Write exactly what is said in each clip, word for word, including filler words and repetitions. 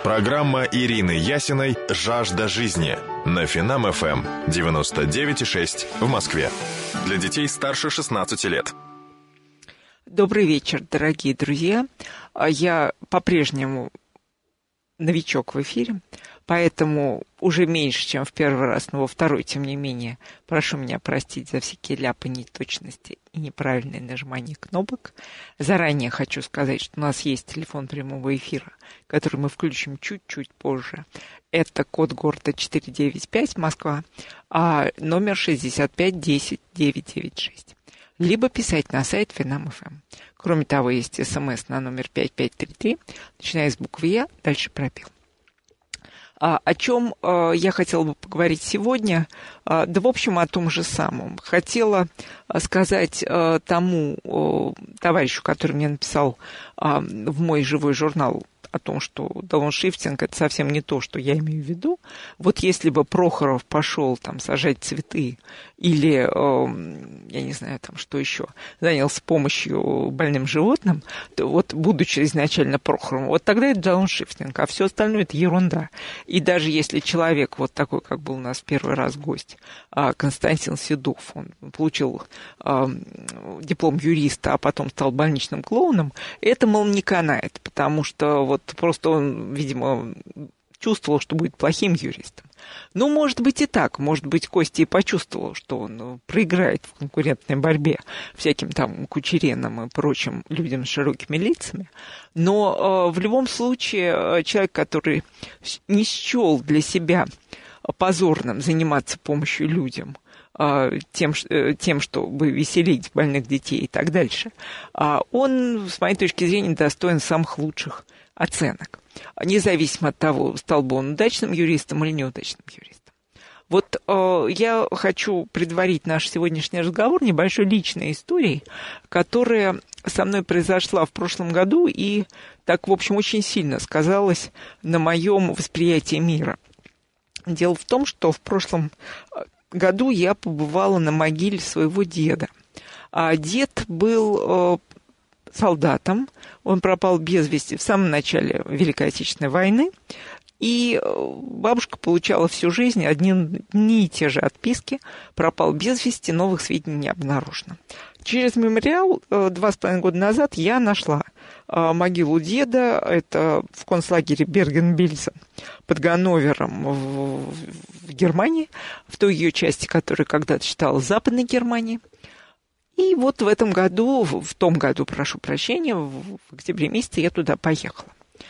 Программа Ирины Ясиной «Жажда жизни» на Финам эф эм девяносто девять и шесть в Москве. Для детей старше шестнадцати лет. Добрый вечер, дорогие друзья. Я по-прежнему новичок в эфире, поэтому уже меньше, чем в первый раз, но во второй, тем не менее, прошу меня простить за всякие ляпы, неточности и неправильное нажимание кнопок. Заранее хочу сказать, что у нас есть телефон прямого эфира, который мы включим чуть-чуть позже. Это код города четыреста девяносто пять, Москва, а номер шестьдесят пять десять девятьсот девяносто шесть. Либо писать на сайт Финам эф эм. Кроме того, есть смс на номер пять пять три три, начиная с буквы Я, дальше пробел. А, о чем а, я хотела бы поговорить сегодня? А, да, в общем, о том же самом. Хотела а, сказать а, тому а, товарищу, который мне написал а, в мой живой журнал о том, что дауншифтинг – это совсем не то, что я имею в виду. Вот если бы Прохоров пошел там сажать цветы или, э, я не знаю, там что еще, занялся помощью больным животным, то вот, будучи изначально Прохоровым, вот тогда это дауншифтинг, а все остальное – это ерунда. И даже если человек вот такой, как был у нас в первый раз гость, Константин Седов, он получил э, диплом юриста, а потом стал больничным клоуном, это, мол, не канает, потому что вот просто он, видимо, чувствовал, что будет плохим юристом. Ну, может быть и так. Может быть, Костя и почувствовал, что он проиграет в конкурентной борьбе всяким там Кучеренам и прочим людям с широкими лицами. Но э, в любом случае человек, который не счел для себя позорным заниматься помощью людям, Тем, тем, чтобы веселить больных детей и так дальше, он, с моей точки зрения, достоин самых лучших оценок. Независимо от того, стал бы он удачным юристом или неудачным юристом. Вот э, я хочу предварить наш сегодняшний разговор небольшой личной историей, которая со мной произошла в прошлом году и так, в общем, очень сильно сказалась на моем восприятии мира. Дело в том, что в прошлом году я побывала на могиле своего деда. А дед был э, солдатом, он пропал без вести в самом начале Великой Отечественной войны, и бабушка получала всю жизнь одни и те же отписки: пропал без вести, новых сведений не обнаружено. Через мемориал два с половиной года назад я нашла могилу деда, это в концлагере Берген-Бельзен под Ганновером в, в Германии, в той ее части, которая когда-то считалась Западной Германией. И вот в этом году, в том году, прошу прощения, в октябре месяце я туда поехала.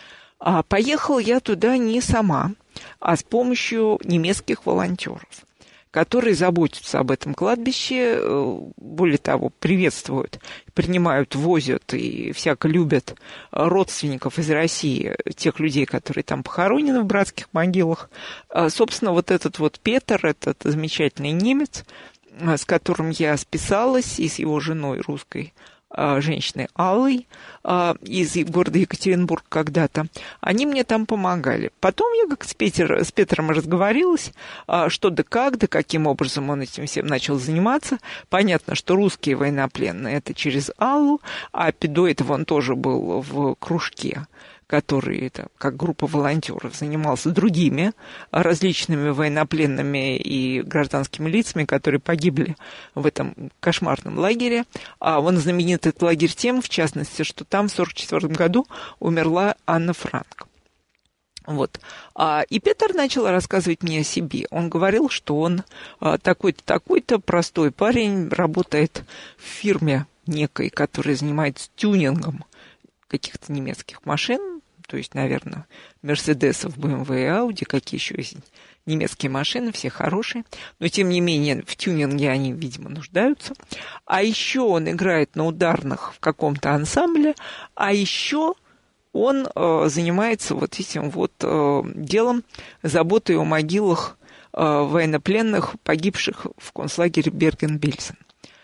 А поехала я туда не сама, а с помощью немецких волонтеров, которые заботятся об этом кладбище, более того, приветствуют, принимают, возят и всяко любят родственников из России, тех людей, которые там похоронены в братских могилах. Собственно, вот этот вот Петр, этот замечательный немец, с которым я списалась, и с его женой русской женщиной Аллой из города Екатеринбург когда-то, они мне там помогали. Потом я как с, Петер, с Петром разговорилась, что да как, да каким образом он этим всем начал заниматься. Понятно, что русские военнопленные – это через Аллу, а до этого он тоже был в кружке, который, это, как группа волонтеров, занимался другими различными военнопленными и гражданскими лицами, которые погибли в этом кошмарном лагере. А он знаменит этот лагерь тем, в частности, что там в сорок четвёртом году умерла Анна Франк. Вот. И Петр начал рассказывать мне о себе. Он говорил, что он такой-то, такой-то простой парень, работает в фирме некой, которая занимается тюнингом каких-то немецких машин, то есть, наверное, Мерседесов, бэ эм вэ и Ауди, какие еще есть немецкие машины, все хорошие, но, тем не менее, в тюнинге они, видимо, нуждаются. А еще он играет на ударных в каком-то ансамбле, а еще он э, занимается вот этим вот э, делом, заботой о могилах э, военнопленных, погибших в концлагере Берген-Бельзен.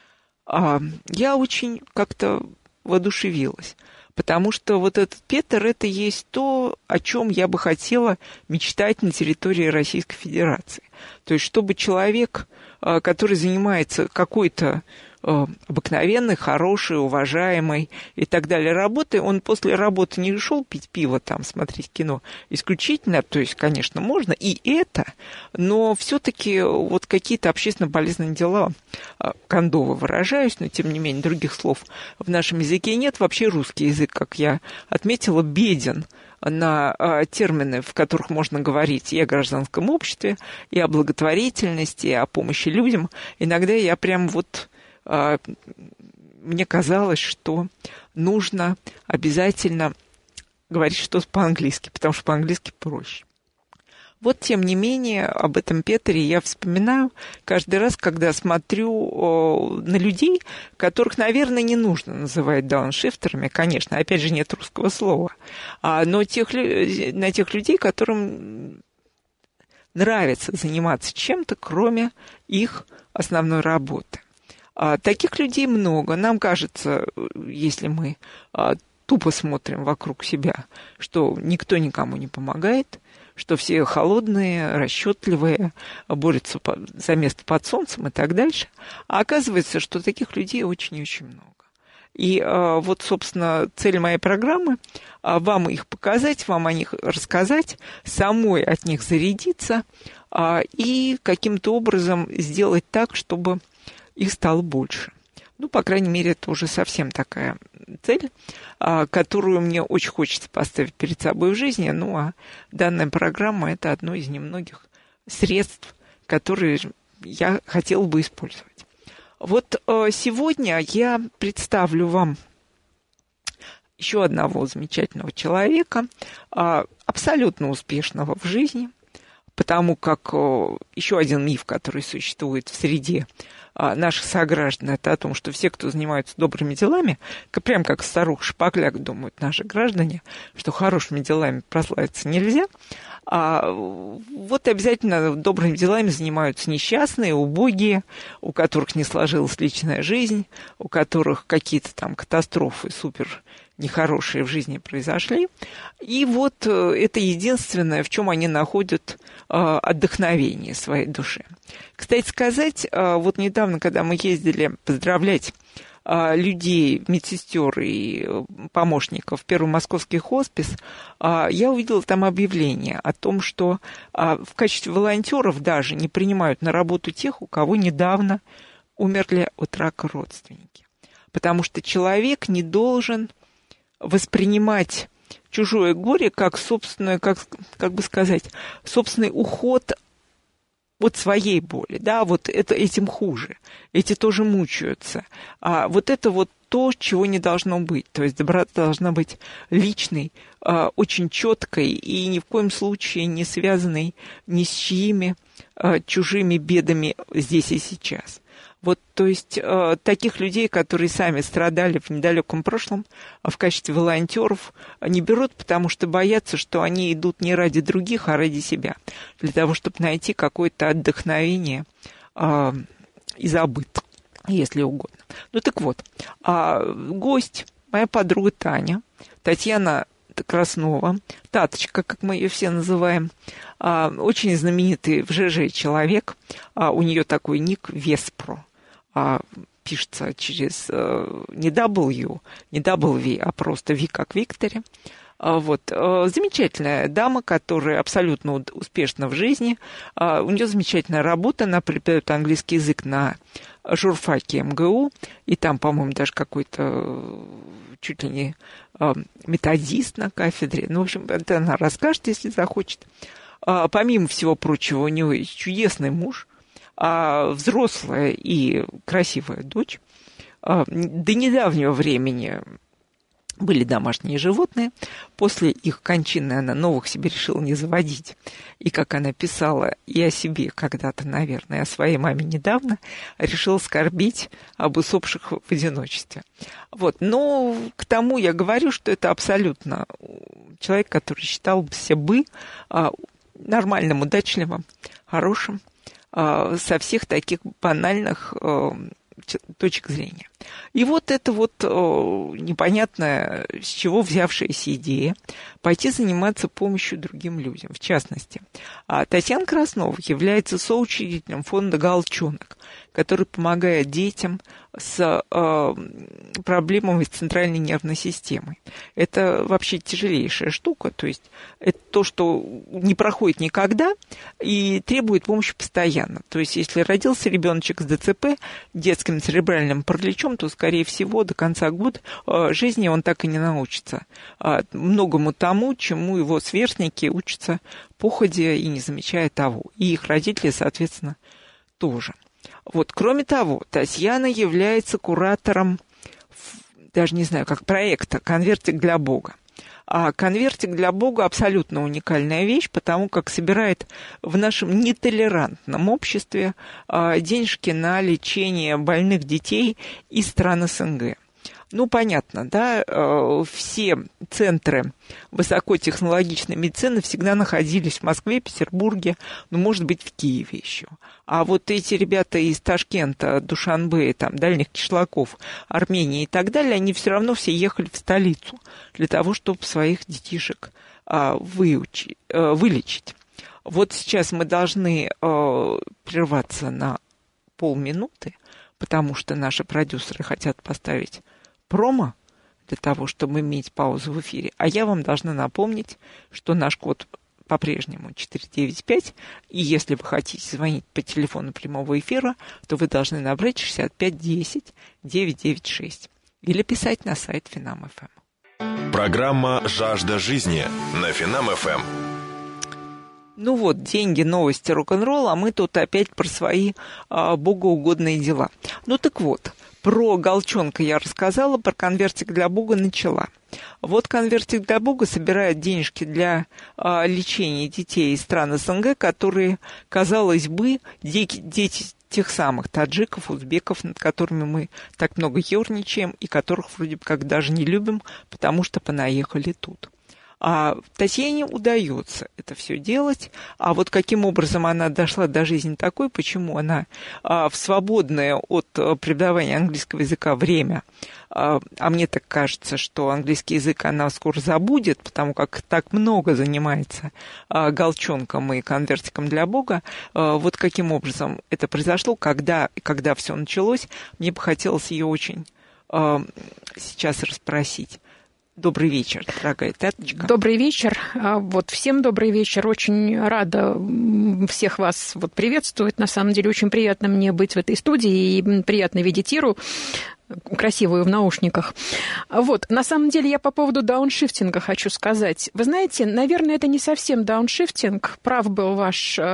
А, я очень как-то воодушевилась, потому что вот этот Петр – это есть то, о чем я бы хотела мечтать на территории Российской Федерации. То есть, чтобы человек, который занимается какой-то обыкновенной, хорошей, уважаемой и так далее работы. Он после работы не шел пить пиво, там, смотреть кино исключительно, то есть, конечно, можно и это, но все-таки вот какие-то общественно полезные дела, кондово выражаюсь, но тем не менее других слов в нашем языке нет. Вообще русский язык, как я отметила, беден на а, термины, в которых можно говорить и о гражданском обществе, и о благотворительности, и о помощи людям. Иногда я прям вот... А, мне казалось, что нужно обязательно говорить что-то по-английски, потому что по-английски проще. Вот, тем не менее, об этом Петере я вспоминаю каждый раз, когда смотрю на людей, которых, наверное, не нужно называть дауншифтерами, конечно, опять же, нет русского слова, но тех, на тех людей, которым нравится заниматься чем-то, кроме их основной работы. Таких людей много. Нам кажется, если мы тупо смотрим вокруг себя, что никто никому не помогает, что все холодные, расчетливые, борются за место под солнцем и так дальше. А оказывается, что таких людей очень и очень много. И вот, собственно, цель моей программы – вам их показать, вам о них рассказать, самой от них зарядиться и каким-то образом сделать так, чтобы их стало больше. Ну, по крайней мере, это уже совсем такая цель, которую мне очень хочется поставить перед собой в жизни. Ну, а данная программа – это одно из немногих средств, которые я хотела бы использовать. Вот сегодня я представлю вам еще одного замечательного человека, абсолютно успешного в жизни, потому как еще один миф, который существует в среде наших сограждан, это о том, что все, кто занимаются добрыми делами, прям как старуха-шпакляк думают наши граждане, что хорошими делами прославиться нельзя, а вот обязательно добрыми делами занимаются несчастные, убогие, у которых не сложилась личная жизнь, у которых какие-то там катастрофы супер нехорошие в жизни произошли. И вот это единственное, в чем они находят отдохновение своей души. Кстати сказать, вот недавно, когда мы ездили поздравлять людей, медсестер и помощников в Первый московский хоспис, я увидела там объявление о том, что в качестве волонтеров даже не принимают на работу тех, у кого недавно умерли от рака родственники. Потому что человек не должен воспринимать чужое горе как собственное, как, как бы сказать, собственный уход от своей боли, да, вот это, этим хуже, эти тоже мучаются. А вот это вот то, чего не должно быть, то есть доброта должна быть личной, очень четкой и ни в коем случае не связанной ни с чьими чужими бедами здесь и сейчас. Вот, то есть, э, таких людей, которые сами страдали в недалеком прошлом, в качестве волонтеров не берут, потому что боятся, что они идут не ради других, а ради себя, для того, чтобы найти какое-то отдохновение э, и забыт, если угодно. Ну так вот, э, гость, моя подруга Таня, Татьяна Краснова, Таточка, как мы ее все называем, очень знаменитый в ЖЖ человек, у нее такой ник Веспро. Пишется через не W, не W, а просто V как Викторе. Вот. Замечательная дама, которая абсолютно успешна в жизни. У нее замечательная работа, она преподает английский язык на журфаке эм гэ у, и там, по-моему, даже какой-то чуть ли не методист на кафедре. Ну, в общем, это она расскажет, если захочет. Помимо всего прочего, у него есть чудесный муж, взрослая и красивая дочь. До недавнего времени были домашние животные. После их кончины она новых себе решила не заводить. И, как она писала и о себе когда-то, наверное, и о своей маме недавно, решила скорбить об усопших в одиночестве. Вот. Но к тому я говорю, что это абсолютно человек, который считал себя бы нормальным, удачливым, хорошим, со всех таких банальных точек зрения. И вот это вот непонятная, с чего взявшаяся идея пойти заниматься помощью другим людям. В частности, Татьяна Краснова является соучредителем фонда «Галчонок», который помогает детям с э, проблемами с центральной нервной системой. Это вообще тяжелейшая штука, то есть это то, что не проходит никогда и требует помощи постоянно. То есть если родился ребеночек с ДЦП, детским церебральным параличом, то, скорее всего, до конца года э, жизни он так и не научится э, многому тому, чему его сверстники учатся походя и не замечая того. И их родители, соответственно, тоже. Вот, кроме того, Татьяна является куратором, даже не знаю, как проекта «Конвертик для Бога». А «Конвертик для Бога» абсолютно уникальная вещь, потому как собирает в нашем нетолерантном обществе денежки на лечение больных детей из стран СНГ. Ну, понятно, да, все центры высокотехнологичной медицины всегда находились в Москве, Петербурге, ну, может быть, в Киеве еще. А вот эти ребята из Ташкента, Душанбе, там, Дальних Кишлаков, Армении и так далее, они все равно все ехали в столицу для того, чтобы своих детишек выучить, вылечить. Вот сейчас мы должны прерваться на полминуты, потому что наши продюсеры хотят поставить промо для того, чтобы иметь паузу в эфире. А я вам должна напомнить, что наш код по-прежнему четыре девять пять, и если вы хотите звонить по телефону прямого эфира, то вы должны набрать шестьдесят пять десять девятьсот девяносто шесть или писать на сайт Финам.ФМ. Программа «Жажда жизни» на Финам.ФМ. Ну вот, деньги, новости, рок-н-ролл, а мы тут опять про свои а, богоугодные дела. Ну так вот, про Голчонка я рассказала, про конвертик для Бога начала. Вот конвертик для Бога собирает денежки для а, лечения детей из стран СНГ, которые, казалось бы, дети, дети тех самых таджиков, узбеков, над которыми мы так много ерничаем и которых вроде бы как даже не любим, потому что понаехали тут. А Татьяне удается это все делать. А вот каким образом она дошла до жизни такой, почему она а, в свободное от преподавания английского языка время, а, а мне так кажется, что английский язык она скоро забудет, потому как так много занимается а, Голчонком и конвертиком для Бога. А, вот каким образом это произошло, когда, когда все началось, мне бы хотелось ее очень а, сейчас расспросить. Добрый вечер, дорогая Таточка. Добрый вечер. Вот всем добрый вечер. Очень рада всех вас вот приветствовать. На самом деле очень приятно мне быть в этой студии и приятно видеть Иру, красивую в наушниках. Вот, на самом деле я по поводу дауншифтинга хочу сказать. Вы знаете, наверное, это не совсем дауншифтинг. Прав был ваш э,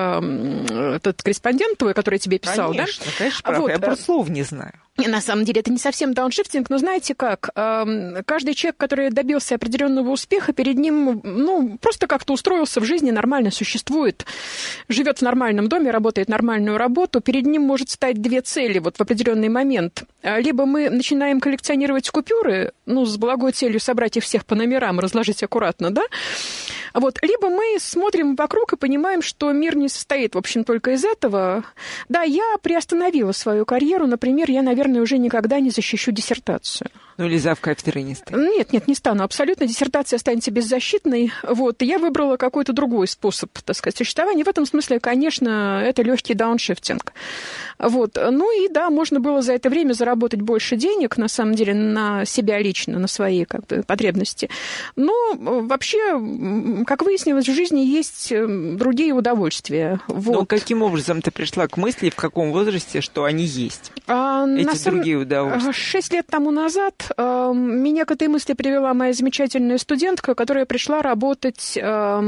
этот корреспондент твой, который тебе писал, конечно, да? Конечно, прав. Вот, я просто слов не знаю. На самом деле это не совсем дауншифтинг, но знаете как, каждый человек, который добился определенного успеха, перед ним, ну, просто как-то устроился в жизни, нормально существует, живет в нормальном доме, работает нормальную работу, перед ним может стать две цели вот в определенный момент. Либо мы начинаем коллекционировать купюры, ну, с благой целью собрать их всех по номерам, разложить аккуратно, да, вот, либо мы смотрим вокруг и понимаем, что мир не состоит, в общем, только из этого. Да, я приостановила свою карьеру, например, я, наверное, уже никогда не защищу диссертацию. Ну, или завкафедрой не станет. Нет, нет, не стану. Абсолютно диссертация останется беззащитной. Вот. И я выбрала какой-то другой способ, так сказать, существования. В этом смысле, конечно, это легкий дауншифтинг. Вот. Ну и да, можно было за это время заработать больше денег, на самом деле, на себя лично, на свои как бы потребности. Но вообще, как выяснилось, в жизни есть другие удовольствия. Вот. Но каким образом ты пришла к мысли, в каком возрасте, что они есть? А, Эти самом... другие удовольствия. Шесть лет тому назад меня к этой мысли привела моя замечательная студентка, которая пришла работать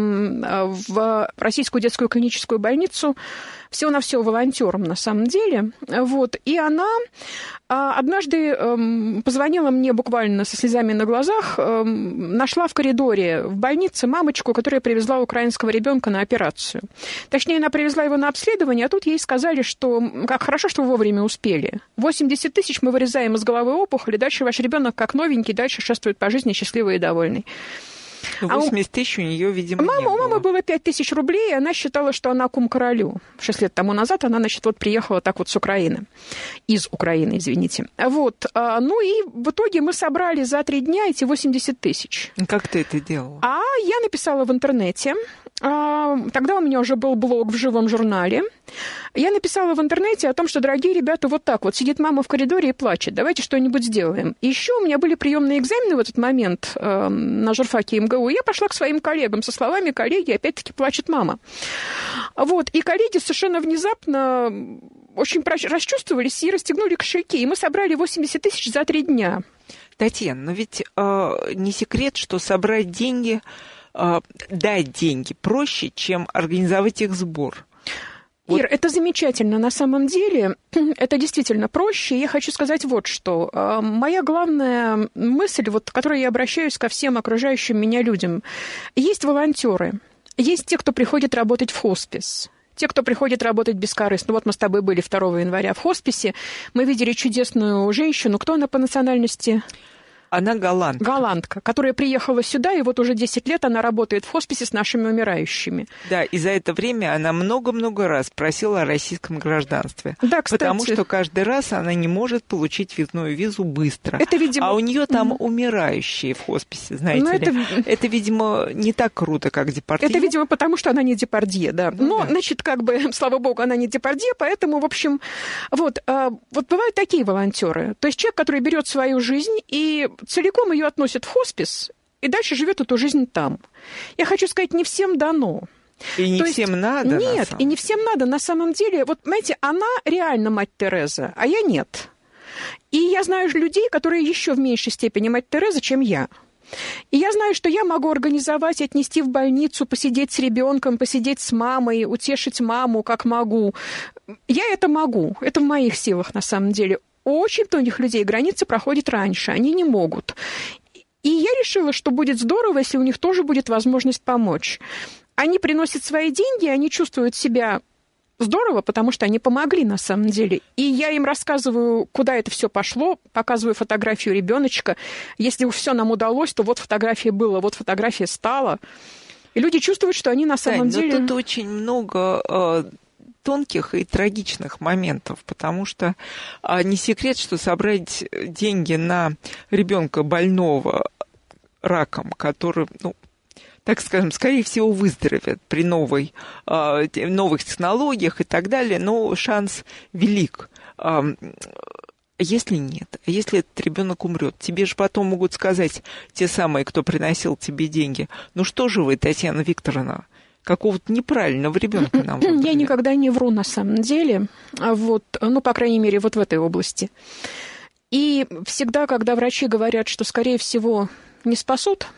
в Российскую детскую клиническую больницу всего-навсего волонтером на самом деле. Вот. И она однажды позвонила мне буквально со слезами на глазах, нашла в коридоре в больнице мамочку, которая привезла украинского ребенка на операцию. Точнее, она привезла его на обследование, а тут ей сказали, что как хорошо, что вы вовремя успели. восемьдесят тысяч мы вырезаем из головы опухоли, дальше ваш ребенок как новенький, дальше шествует по жизни счастливый и довольный. восемьдесят тысяч у нее, видимо, мама, не было. У мамы было пять тысяч рублей, и она считала, что она кум королю. Шесть лет тому назад она, значит, вот приехала так вот с Украины. Из Украины, извините. Вот. Ну и в итоге мы собрали за три дня эти восемьдесят тысяч. Как ты это делала? А я написала в интернете. Тогда у меня уже был блог в живом журнале. Я написала в интернете о том, что, дорогие ребята, вот так вот сидит мама в коридоре и плачет. Давайте что-нибудь сделаем. И еще у меня были приемные экзамены в этот момент э, на журфаке МГУ. И я пошла к своим коллегам со словами: коллеги, опять-таки плачет мама. Вот. И коллеги совершенно внезапно очень расчувствовались и расстегнули кошельки. И мы собрали восемьдесят тысяч за три дня. Татьяна, но ведь э, не секрет, что собрать деньги, э, дать деньги проще, чем организовать их сбор. Ир, Вот. Это замечательно. На самом деле, это действительно проще. Я хочу сказать вот что. Моя главная мысль, вот, к которой я обращаюсь ко всем окружающим меня людям. Есть волонтеры, есть те, кто приходит работать в хоспис. Те, кто приходит работать бескорыстно. Вот мы с тобой были второго января в хосписе. Мы видели чудесную женщину. Кто она по национальности? Она голландка. Голландка, которая приехала сюда, и вот уже десять лет она работает в хосписе с нашими умирающими. Да, и за это время она много-много раз просила о российском гражданстве. Да, кстати. Потому что каждый раз она не может получить въездную визу быстро. Это, видимо... А у нее там mm-hmm. умирающие в хосписе, знаете Но ли. Это... это, видимо, не так круто, как Депардье. Это, видимо, потому что она не Депардье, да. Ну, Но, да. значит, как бы, слава богу, она не Депардье, поэтому, в общем, вот, вот бывают такие волонтеры. То есть человек, который берет свою жизнь и целиком ее относит в хоспис, и дальше живет эту жизнь там. Я хочу сказать, не всем дано. И не То всем есть, надо. Нет, и не всем надо. На самом деле, вот, понимаете, она реально мать Тереза, а я нет. И я знаю людей, которые еще в меньшей степени мать Тереза, чем я. И я знаю, что я могу организовать, отнести в больницу, посидеть с ребенком, посидеть с мамой, утешить маму, как могу. Я это могу. Это в моих силах, на самом деле. У очень многих людей границы проходят раньше, они не могут. И я решила, что будет здорово, если у них тоже будет возможность помочь. Они приносят свои деньги, они чувствуют себя здорово, потому что они помогли на самом деле. И я им рассказываю, куда это все пошло, показываю фотографию ребеночка. Если уж все нам удалось, то вот фотография была, вот фотография стала. И люди чувствуют, что они на самом Тань, деле... но тут очень много... Э... тонких и трагичных моментов, потому что а, не секрет, что собрать деньги на ребенка больного раком, который, ну, так скажем, скорее всего, выздоровеет при новой, а, новых технологиях и так далее, но шанс велик. А, если нет, если этот ребенок умрет, тебе же потом могут сказать те самые, кто приносил тебе деньги: ну что же вы, Татьяна Викторовна, какого-то неправильного ребенка нам выбрали. Я никогда не вру на самом деле, вот, ну, по крайней мере, вот в этой области. И всегда, когда врачи говорят, что, скорее всего, не спасут,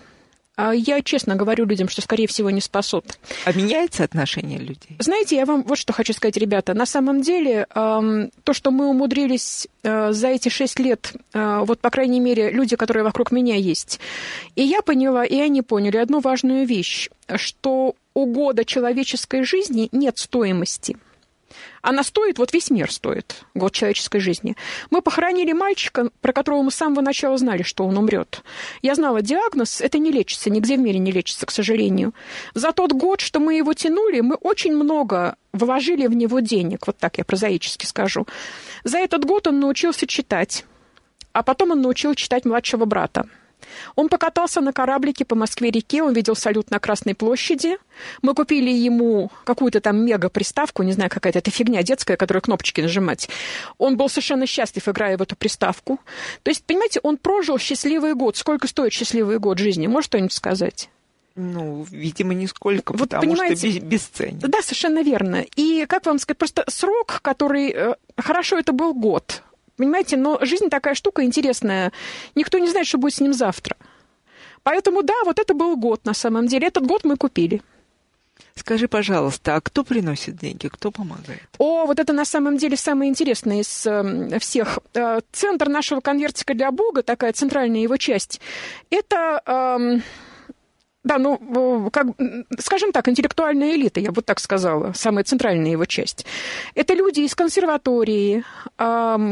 я честно говорю людям, что, скорее всего, не спасут. А меняется отношение людей? Знаете, я вам вот что хочу сказать, ребята. На самом деле, то, что мы умудрились за эти шесть лет, вот, по крайней мере, люди, которые вокруг меня есть, и я поняла, и они поняли одну важную вещь, что у года человеческой жизни нет стоимости. Она стоит, вот весь мир стоит, год человеческой жизни. Мы похоронили мальчика, про которого мы с самого начала знали, что он умрет. Я знала диагноз, это не лечится, нигде в мире не лечится, к сожалению. За тот год, что мы его тянули, мы очень много вложили в него денег, вот так я прозаически скажу. За этот год он научился читать, а потом он научил читать младшего брата. Он покатался на кораблике по Москве-реке, он видел салют на Красной площади. Мы купили ему какую-то там мега-приставку, не знаю, какая-то это фигня детская, которую кнопочки нажимать. Он был совершенно счастлив, играя в эту приставку. То есть, понимаете, он прожил счастливый год. Сколько стоит счастливый год жизни? Может кто-нибудь сказать? Ну, видимо, нисколько, вот, потому понимаете, что бесценен. Да, совершенно верно. И, как вам сказать, просто срок, который... Хорошо, это был год. Понимаете, но жизнь такая штука интересная. Никто не знает, что будет с ним завтра. Поэтому, да, вот это был год на самом деле. Этот год мы купили. Скажи, пожалуйста, а кто приносит деньги, кто помогает? О, вот это на самом деле самое интересное из э, всех. Э, центр нашего конвертика для Бога, такая центральная его часть, это... Э, Да, ну, как, скажем так, интеллектуальная элита, я бы так сказала, самая центральная его часть. Это люди из консерватории.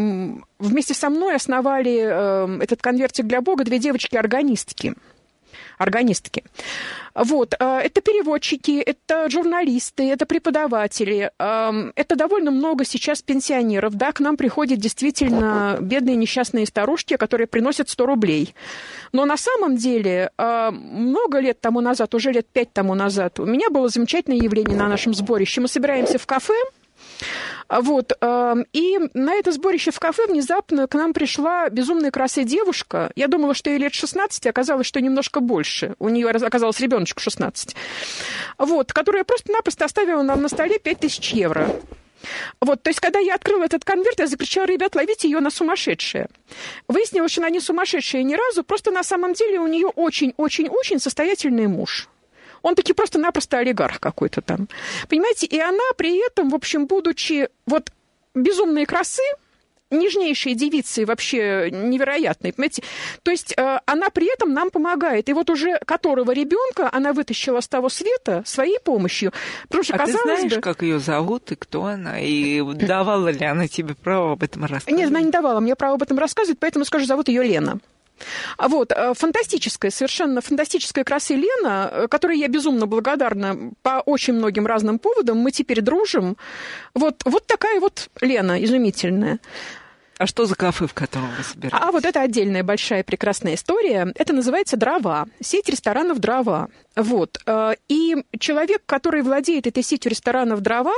Вместе со мной основали этот конвертик для Бога две девочки-органистки. органистки. Вот. Это переводчики, это журналисты, это преподаватели. Это довольно много сейчас пенсионеров. Да, к нам приходят действительно бедные несчастные старушки, которые приносят сто рублей. Но на самом деле много лет тому назад, уже лет пять тому назад, у меня было замечательное явление на нашем сборище. Мы собираемся в кафе. Вот, и на это сборище в кафе внезапно к нам пришла безумной красивая девушка. Я думала, что ей лет шестнадцать, оказалось, что немножко больше. У нее оказалось ребеночку шестнадцать. Вот, которая просто-напросто оставила нам на столе пять тысяч евро. Вот, то есть, когда я открыла этот конверт, я закричала: ребят, ловите ее, она сумасшедшая. Выяснилось, что она не сумасшедшая ни разу, просто на самом деле у нее очень-очень-очень состоятельный муж. Он таки просто-напросто олигарх какой-то там. Понимаете, и она при этом, в общем, будучи вот безумной красы, нежнейшей девицей вообще невероятной, понимаете, то есть э, она при этом нам помогает. И вот уже которого ребенка она вытащила с того света своей помощью. Потому что, а казалось ты знаешь, бы... как ее зовут и кто она? И давала ли она тебе право об этом рассказывать? Нет, она не давала мне право об этом рассказывать, поэтому скажу, зовут ее Лена. Вот, фантастическая, совершенно фантастическая красы Лена, которой я безумно благодарна по очень многим разным поводам. Мы теперь дружим. Вот, вот такая вот Лена изумительная. А что за кафе, в котором вы собираетесь? А вот это отдельная большая прекрасная история. Это называется «Дрова». Сеть ресторанов «Дрова». Вот. И человек, который владеет этой сетью ресторанов «Дрова»,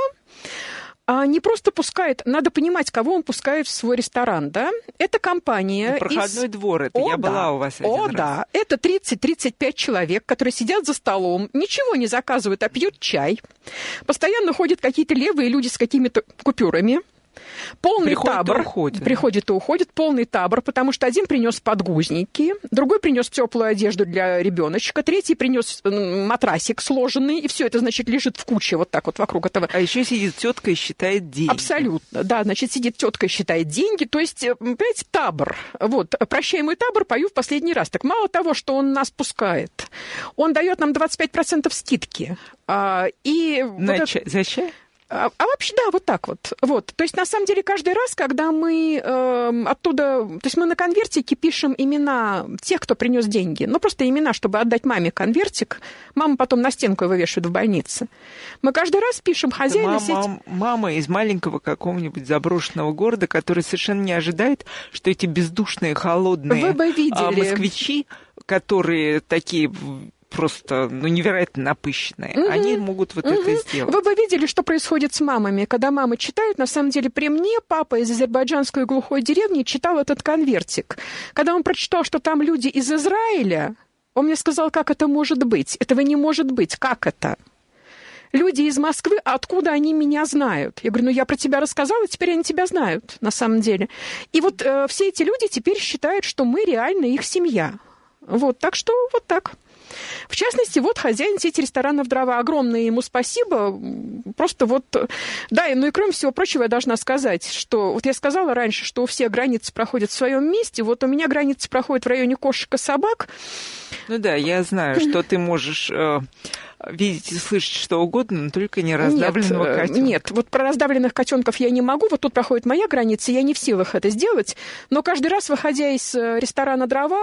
не просто пускает, надо понимать, кого он пускает в свой ресторан, да? Это компания... Ну, проходной из... двор, это О, я да. была у вас один О, раз. да, это тридцать-тридцать пять человек, которые сидят за столом, ничего не заказывают, а пьют чай. Постоянно ходят какие-то левые люди с какими-то купюрами. Полный приходит табор. И уходит. Приходит и уходит, полный табор, потому что один принес подгузники, другой принес теплую одежду для ребеночка, третий принес матрасик сложенный, и все это, значит, лежит в куче вот так вот вокруг этого. А еще сидит тетка и считает деньги. Абсолютно, да, значит, сидит тетка и считает деньги, то есть, понимаете, табор. Вот, прощай, мой табор, пою в последний раз. Так мало того, что он нас пускает, он дает нам двадцать пять процентов скидки. А, и На вот чай, это... за чай? А, а вообще, да, вот так вот. вот. То есть, на самом деле, каждый раз, когда мы э, оттуда... То есть, мы на конвертике пишем имена тех, кто принес деньги. Ну, просто имена, чтобы отдать маме конвертик. Мама потом на стенку его вешает в больнице. Мы каждый раз пишем хозяина мама, сети... Мама из маленького какого-нибудь заброшенного города, который совершенно не ожидает, что эти бездушные, холодные Вы бы видели. москвичи, которые такие... просто ну, невероятно напыщенные. Mm-hmm. Они могут вот mm-hmm. это сделать. Вы бы видели, что происходит с мамами. Когда мамы читают, на самом деле, при мне папа из азербайджанской глухой деревни читал этот конвертик. Когда он прочитал, что там люди из Израиля, он мне сказал, как это может быть. Этого не может быть. Как это? Люди из Москвы, а откуда они меня знают? Я говорю, ну я про тебя рассказала, теперь они тебя знают, на самом деле. И вот э, все эти люди теперь считают, что мы реально их семья. Вот, так что вот так. В частности, вот хозяин сети ресторанов «Дрова». Огромное ему спасибо. Просто вот... Да, ну и кроме всего прочего, я должна сказать, что... Вот я сказала раньше, что у всех границы проходят в своем месте. Вот у меня границы проходят в районе кошек и собак. Ну да, я знаю, что ты можешь... видеть и слышать что угодно, но только не раздавленного нет, котенка. Нет, вот про раздавленных котенков я не могу. Вот тут проходит моя граница, я не в силах это сделать. Но каждый раз, выходя из ресторана «Дрова»,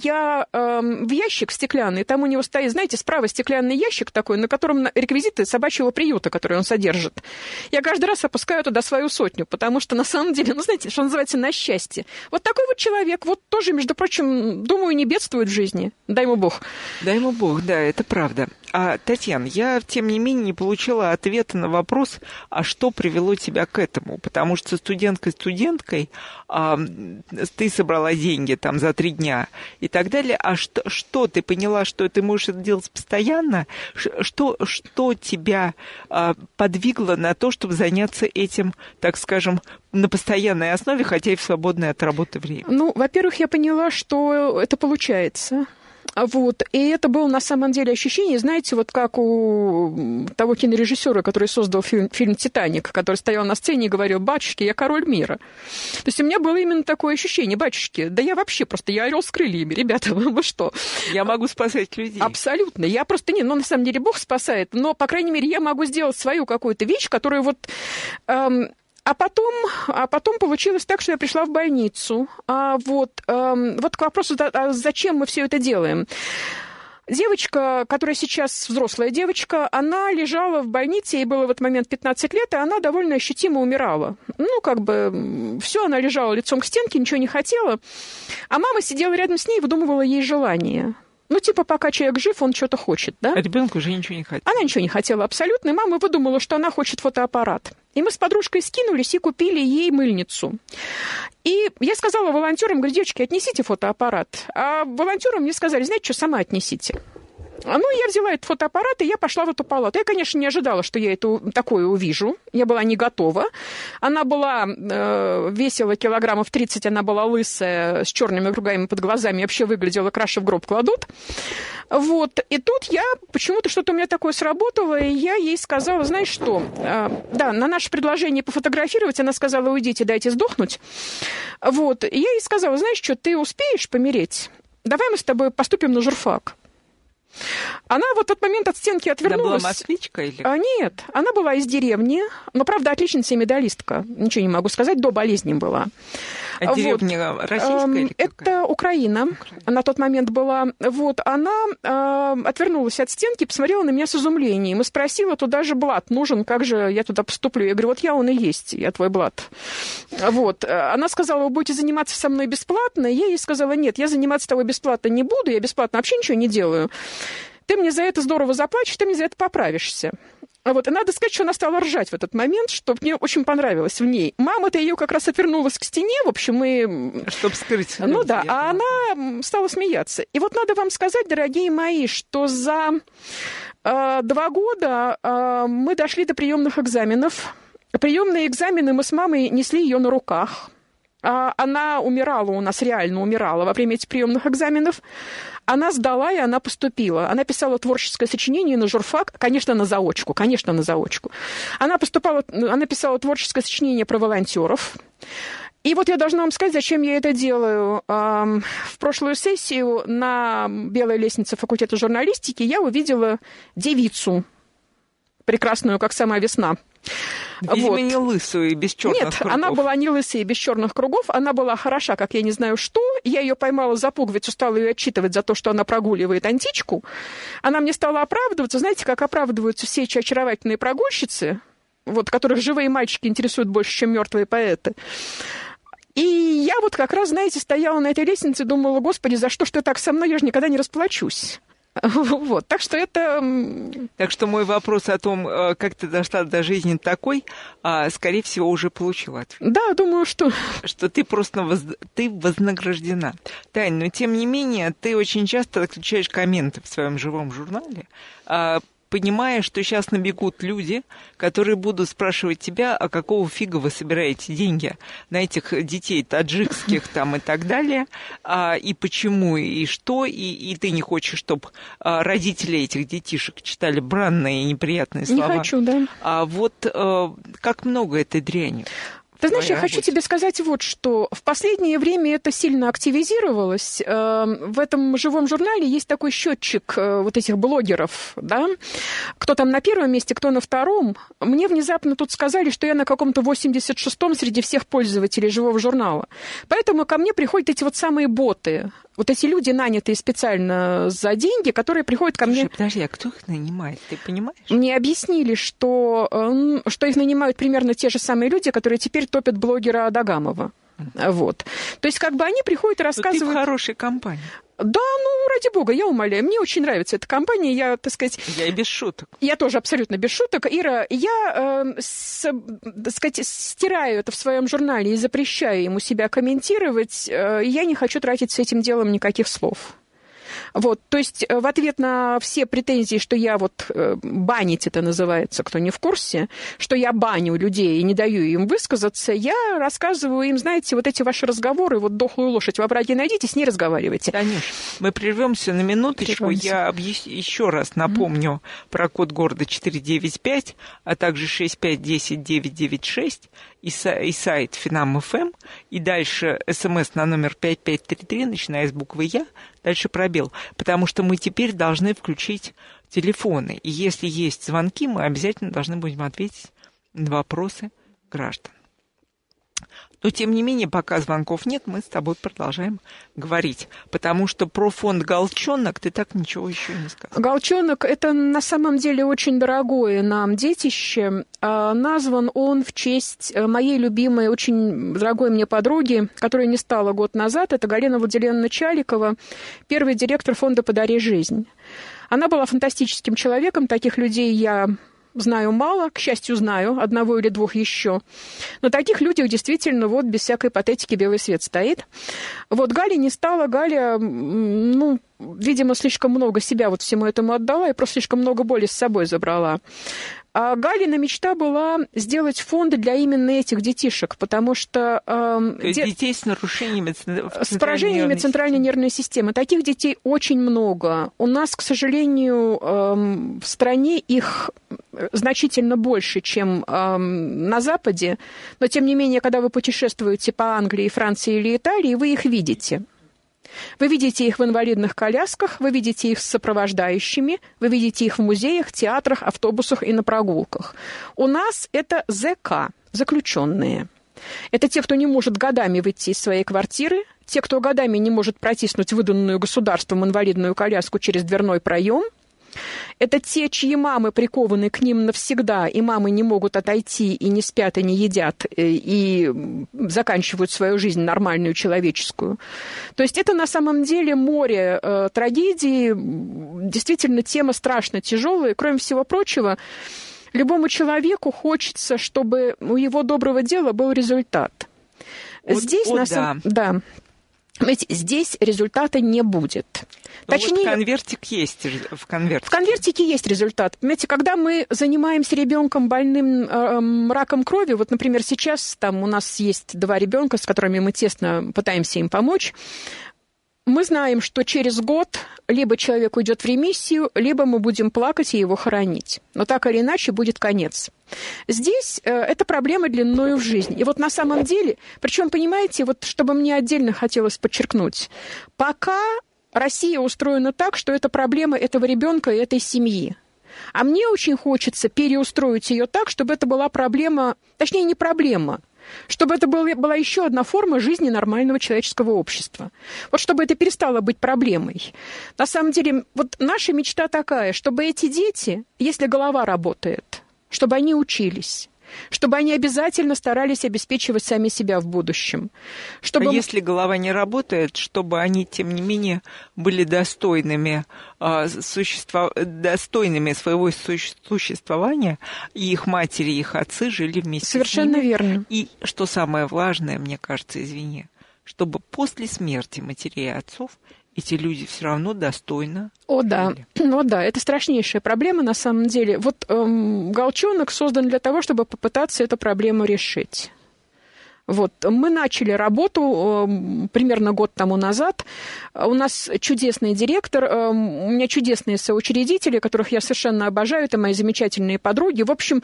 я э, в ящик стеклянный, там у него стоит, знаете, справа стеклянный ящик такой, на котором реквизиты собачьего приюта, который он содержит. Я каждый раз опускаю туда свою сотню, потому что на самом деле, ну, знаете, что называется, на счастье. Вот такой вот человек, вот тоже, между прочим, думаю, не бедствует в жизни. Дай ему Бог. Дай ему Бог, да, это правда. А, Татьяна, я, тем не менее, не получила ответа на вопрос, а что привело тебя к этому? Потому что студенткой-студенткой а, ты собрала деньги там за три дня и так далее. А что, что ты поняла, что ты можешь это делать постоянно? Что, что тебя а, подвигло на то, чтобы заняться этим, так скажем, на постоянной основе, хотя и в свободное от работы время? Ну, во-первых, я поняла, что это получается. Вот. И это было на самом деле ощущение, знаете, вот как у того кинорежиссера, который создал фильм, фильм «Титаник», который стоял на сцене и говорил: «Батюшки, я король мира». То есть у меня было именно такое ощущение: батюшки, да я вообще просто, я орел с крыльями, ребята, вы что? Я могу спасать людей. Абсолютно. Я просто, не, ну, на самом деле, Бог спасает, но, по крайней мере, я могу сделать свою какую-то вещь, которую вот... Эм, А потом, а потом получилось так, что я пришла в больницу. А вот, эм, вот к вопросу, а зачем мы все это делаем. Девочка, которая сейчас взрослая девочка, она лежала в больнице, ей было в этот момент пятнадцать лет, и она довольно ощутимо умирала. Ну, как бы, все, она лежала лицом к стенке, ничего не хотела. А мама сидела рядом с ней и выдумывала ей желание. Ну, типа, пока человек жив, он что-то хочет, да? А ребенку уже ничего не хотела. Она ничего не хотела абсолютно, и мама выдумала, что она хочет фотоаппарат. И мы с подружкой скинулись и купили ей мыльницу. И я сказала волонтерам, говорю, девочки, отнесите фотоаппарат. А волонтеры мне сказали, знаете что, сама отнесите. Ну, я взяла этот фотоаппарат, и я пошла в эту палату. Я, конечно, не ожидала, что я это, такое увижу. Я была не готова. Она была, э, весила килограммов тридцать, она была лысая, с черными кругами под глазами, вообще выглядела, краши в гроб кладут. Вот. И тут я, почему-то что-то у меня такое сработало, и я ей сказала, знаешь что, э, да, на наше предложение пофотографировать, она сказала, уйдите, дайте сдохнуть. Вот. И я ей сказала, знаешь что, ты успеешь помереть? Давай мы с тобой поступим на журфак. Она вот в тот момент от стенки отвернулась. Она была москвичка или? А, нет, она была из деревни, но, правда, отличница и медалистка. Ничего не могу сказать, до болезни была. А деревня вот. Российская или какая? Это Украина. Украина. На тот момент была. Вот, она э, отвернулась от стенки, посмотрела на меня с изумлением и спросила, туда же блат нужен, как же я туда поступлю? Я говорю, вот я он и есть, я твой блат. Вот. Она сказала, вы будете заниматься со мной бесплатно? Я ей сказала, нет, я заниматься с тобой бесплатно не буду, я бесплатно вообще ничего не делаю. Ты мне за это здорово заплатишь, ты мне за это поправишься. Вот. И надо сказать, что она стала ржать в этот момент, что мне очень понравилось в ней. Мама-то ее как раз отвернулась к стене, в общем, и... Чтобы скрыть. Ну да, а она стала смеяться. И вот надо вам сказать, дорогие мои, что за э, два года э, мы дошли до приемных экзаменов. Приемные экзамены мы с мамой несли ее на руках. Она умирала у нас, реально умирала во время этих приемных экзаменов. Она сдала, и она поступила. Она писала творческое сочинение на журфак, конечно, на заочку, конечно, на заочку. Она, поступала, она писала творческое сочинение про волонтеров. И вот я должна вам сказать, зачем я это делаю. В прошлую сессию на белой лестнице факультета журналистики я увидела девицу, прекрасную, как сама весна. Видимо, вот. не лысую и без черных Нет, кругов. она была не лысая и без черных кругов. Она была хороша, как я не знаю что. Я ее поймала за пуговицу, стала ее отчитывать за то, что она прогуливает античку. Она мне стала оправдываться. Знаете, как оправдываются все эти очаровательные прогульщицы, вот, которых живые мальчики интересуют больше, чем мертвые поэты. И я вот как раз, знаете, стояла на этой лестнице и думала, господи, за что ж ты так со мной? Я же никогда не расплачусь. Вот, так что это... Так что мой вопрос о том, как ты дошла до жизни такой, скорее всего, уже получил ответ. Да, думаю, что... Что ты просто воз... ты вознаграждена. Тань, но тем не менее, ты очень часто отключаешь комменты в своем живом журнале, понимая, что сейчас набегут люди, которые будут спрашивать тебя, а какого фига вы собираете деньги на этих детей таджикских там и так далее, а, и почему, и что, и, и ты не хочешь, чтобы а, родители этих детишек читали бранные и неприятные слова. Не хочу, да. А вот а, как много этой дряни. Ты знаешь, я хочу тебе сказать вот что. В последнее время это сильно активизировалось. В этом живом журнале есть такой счетчик вот этих блогеров, да? Кто там на первом месте, кто на втором. Мне внезапно тут сказали, что я на каком-то восемьдесят шестом среди всех пользователей живого журнала. Поэтому ко мне приходят эти вот самые боты. Вот эти люди, нанятые специально за деньги, которые приходят ко Слушай, мне... подожди, а кто их нанимает? Ты понимаешь? Мне объяснили, что, что их нанимают примерно те же самые люди, которые теперь топят блогера Адагамова. Mm-hmm. Вот. То есть как бы они приходят и рассказывают... Но ты в хорошей компании. Да, ну, ради бога, я умоляю. Мне очень нравится эта компания. Я, так сказать... Я и без шуток. Я тоже абсолютно без шуток. Ира, я, э, с, так сказать, стираю это в своем журнале и запрещаю ему себя комментировать. Э, я не хочу тратить с этим делом никаких слов. Вот, то есть в ответ на все претензии, что я вот э, банить это называется, кто не в курсе, что я баню людей и не даю им высказаться, я рассказываю им, знаете, вот эти ваши разговоры, вот дохлую лошадь в овраге найдите, с ней разговаривайте. Конечно. Мы прервемся на минуточку. Прервемся. Я объяс... еще раз напомню mm-hmm. про код города четыре девять пять, а также шесть пять десять девять девять шесть и, са... и сайт Финам.ФМ, и дальше смс на номер пять пять три три, начиная с буквы Я, дальше пробел. Потому что мы теперь должны включить телефоны. И если есть звонки, мы обязательно должны будем ответить на вопросы граждан. Но, тем не менее, пока звонков нет, мы с тобой продолжаем говорить. Потому что про фонд «Голчонок» ты так ничего еще не сказал. «Голчонок» — это на самом деле очень дорогое нам детище. Назван он в честь моей любимой, очень дорогой мне подруги, которая не стала год назад. Это Галина Владимировна Чаликова, первый директор фонда «Подари жизнь». Она была фантастическим человеком. Таких людей я знаю мало, к счастью, знаю, одного или двух еще. Но таких людях действительно вот без всякой патетики белый свет стоит. Вот Галя не стала, Галя, ну, видимо, слишком много себя вот всему этому отдала и просто слишком много боли с собой забрала. А Галина мечта была сделать фонды для именно этих детишек, потому что... Э, де... Детей с нарушениями с поражениями центральной нервной системы. Таких детей очень много. У нас, к сожалению, э, в стране их значительно больше, чем э, на Западе. Но, тем не менее, когда вы путешествуете по Англии, Франции или Италии, вы их видите. Вы видите их в инвалидных колясках, вы видите их с сопровождающими, вы видите их в музеях, театрах, автобусах и на прогулках. У нас это ЗК, заключенные. Это те, кто не может годами выйти из своей квартиры, те, кто годами не может протиснуть выданную государством инвалидную коляску через дверной проем. Это те, чьи мамы прикованы к ним навсегда, и мамы не могут отойти, и не спят, и не едят, и заканчивают свою жизнь нормальную, человеческую. То есть это на самом деле море э, трагедий, действительно тема страшно тяжелая. Кроме всего прочего, любому человеку хочется, чтобы у его доброго дела был результат. Вот, Здесь вот на самом да. Ведь здесь результата не будет. Но Точнее, вот конвертик есть в конвертике. В конвертике есть результат. Понимаете, когда мы занимаемся ребенком больным э, раком крови, вот, например, сейчас там у нас есть два ребенка, с которыми мы тесно пытаемся им помочь, мы знаем, что через год либо человек уйдет в ремиссию, либо мы будем плакать и его хоронить. Но так или иначе будет конец. Здесь э, это проблема длиною в жизнь. И вот на самом деле, причем, понимаете, вот чтобы мне отдельно хотелось подчеркнуть, пока Россия устроена так, что это проблема этого ребенка и этой семьи. А мне очень хочется переустроить ее так, чтобы это была проблема, точнее, не проблема, чтобы это была еще одна форма жизни нормального человеческого общества. Вот чтобы это перестало быть проблемой. На самом деле, вот наша мечта такая, чтобы эти дети, если голова работает, чтобы они учились, чтобы они обязательно старались обеспечивать сами себя в будущем. Чтобы... А если голова не работает, чтобы они, тем не менее, были достойными, существа... достойными своего существования, и их матери, и их отцы жили вместе Совершенно с ними. верно. И, что самое важное, мне кажется, извини, чтобы после смерти матерей и отцов эти люди все равно достойно. О, да. О, да, это страшнейшая проблема на самом деле. Вот эм, «Голчонок» создан для того, чтобы попытаться эту проблему решить. Вот. Мы начали работу э, примерно год тому назад. У нас чудесный директор, э, у меня чудесные соучредители, которых я совершенно обожаю, это мои замечательные подруги. В общем,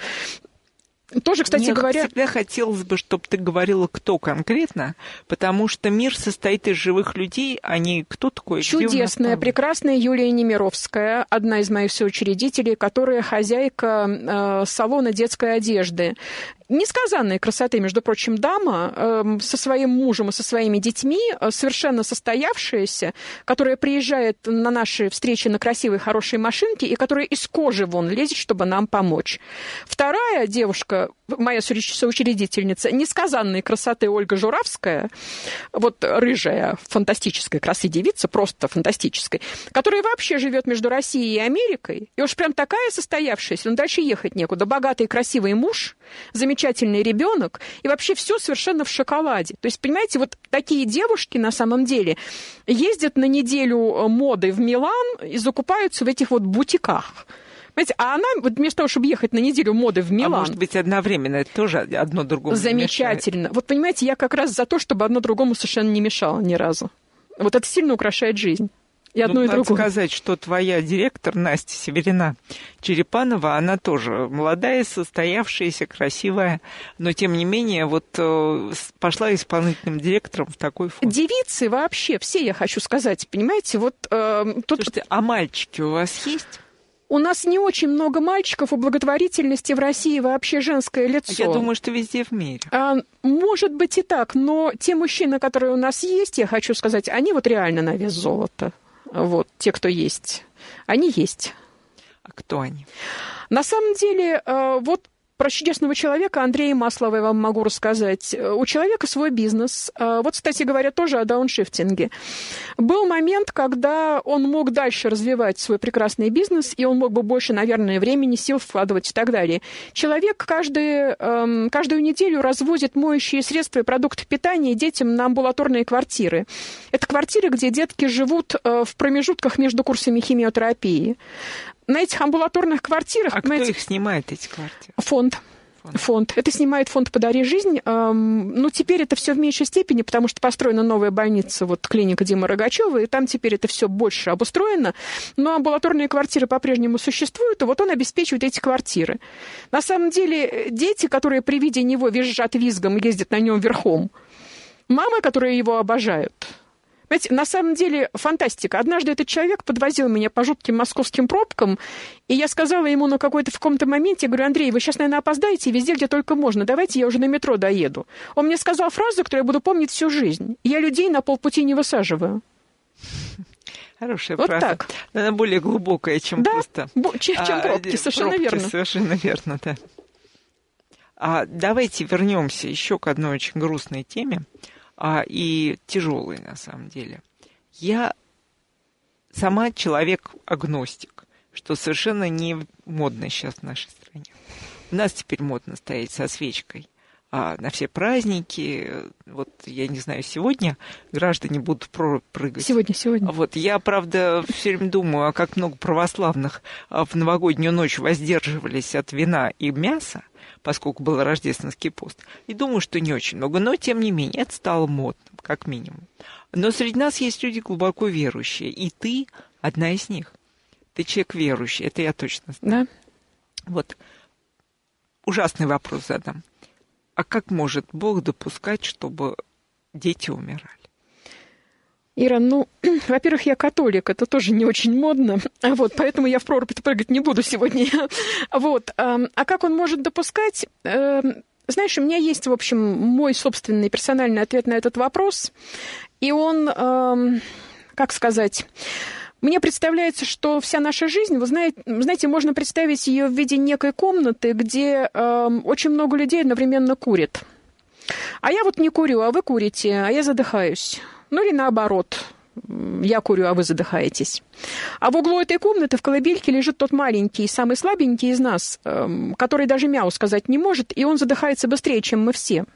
тоже, кстати Мне говоря... всегда хотелось бы, чтобы ты говорила, кто конкретно, потому что мир состоит из живых людей, а не кто такой. Чудесная, прекрасная Юлия Немировская, одна из моих соучредителей, которая хозяйка э, салона детской одежды. Несказанной красоты, между прочим, дама э, со своим мужем и со своими детьми, э, совершенно состоявшаяся, которая приезжает на наши встречи на красивой, хорошей машинке и которая из кожи вон лезет, чтобы нам помочь. Вторая девушка, моя соучредительница, несказанной красоты Ольга Журавская, вот рыжая, фантастическая красы девица, просто фантастическая, которая вообще живет между Россией и Америкой, и уж прям такая состоявшаяся, но дальше ехать некуда. Богатый, красивый муж, замечательный ребенок, и вообще все совершенно в шоколаде. То есть, понимаете, вот такие девушки на самом деле ездят на неделю моды в Милан и закупаются в этих вот бутиках. Понимаете, а она, вот вместо того, чтобы ехать на неделю моды в Милан... А может быть, одновременно, это тоже одно другому замечательно. мешает. Вот, понимаете, я как раз за то, чтобы одно другому совершенно не мешало ни разу. Вот это сильно украшает жизнь. И одно, ну, и надо другое. сказать, что твоя директор Настя Северина Черепанова, она тоже молодая, состоявшаяся, красивая, но тем не менее вот пошла исполнительным директором в такой фонд. Девицы вообще, все, я хочу сказать, понимаете, вот... Э, тут... Слушайте, а мальчики у вас есть? У нас не очень много мальчиков, у благотворительности в России вообще женское лицо. Я думаю, что везде в мире. А, может быть и так, но те мужчины, которые у нас есть, я хочу сказать, они вот реально на вес золота. Вот, те, кто есть. Они есть. А кто они? На самом деле, вот про чудесного человека Андрея Маслова я вам могу рассказать. У человека свой бизнес. Вот, кстати говоря, тоже о дауншифтинге. Был момент, когда он мог дальше развивать свой прекрасный бизнес, и он мог бы больше, наверное, времени, сил вкладывать и так далее. Человек каждый, каждую неделю развозит моющие средства и продукты питания детям на амбулаторные квартиры. Это квартиры, где детки живут в промежутках между курсами химиотерапии. На этих амбулаторных квартирах... А кто их снимает, эти квартиры? Фонд. Фонд. Фонд. Это снимает фонд «Подари жизнь». Ну, теперь это все в меньшей степени, потому что построена новая больница, вот клиника Димы Рогачева, и там теперь это все больше обустроено. Но амбулаторные квартиры по-прежнему существуют, и вот он обеспечивает эти квартиры. На самом деле, дети, которые при виде него визжат визгом и ездят на нем верхом, мамы, которые его обожают... Знаете, на самом деле фантастика. Однажды этот человек подвозил меня по жутким московским пробкам, и я сказала ему на какой-то в каком-то моменте, я говорю: Андрей, вы сейчас, наверное, опоздаете везде, где только можно, давайте я уже на метро доеду. Он мне сказал фразу, которую я буду помнить всю жизнь: я людей на полпути не высаживаю. Хорошая вот фраза. Так. Она более глубокая, чем да, просто... чем, чем пробки, а, совершенно пробки, верно. Совершенно верно, да. А давайте вернемся еще к одной очень грустной теме. А, и тяжелый, на самом деле. Я сама человек-агностик, что совершенно не модно сейчас в нашей стране. У нас теперь модно стоять со свечкой а, на все праздники. Вот, я не знаю, сегодня граждане будут прыгать. Сегодня, сегодня. Вот, я, правда, все время думаю, а как много православных в новогоднюю ночь воздерживались от вина и мяса, поскольку был рождественский пост. И думаю, что не очень много. Но, тем не менее, это стало модным, как минимум. Но среди нас есть люди глубоко верующие. И ты одна из них. Ты человек верующий. Это я точно знаю. Да. Вот. Ужасный вопрос задам. А как может Бог допускать, чтобы дети умирали? Ира, ну, во-первых, я католик, это тоже не очень модно, вот, поэтому я в прорубь прыгать не буду сегодня. Вот. А как он может допускать? Знаешь, у меня есть, в общем, мой собственный персональный ответ на этот вопрос, и он, как сказать... Мне представляется, что вся наша жизнь, вы знаете, знаете, можно представить ее в виде некой комнаты, где очень много людей одновременно курит. А я вот не курю, а вы курите, а я задыхаюсь. Ну или наоборот, я курю, а вы задыхаетесь. А в углу этой комнаты в колыбельке лежит тот маленький, самый слабенький из нас, который даже мяу сказать не может, и он задыхается быстрее, чем мы все.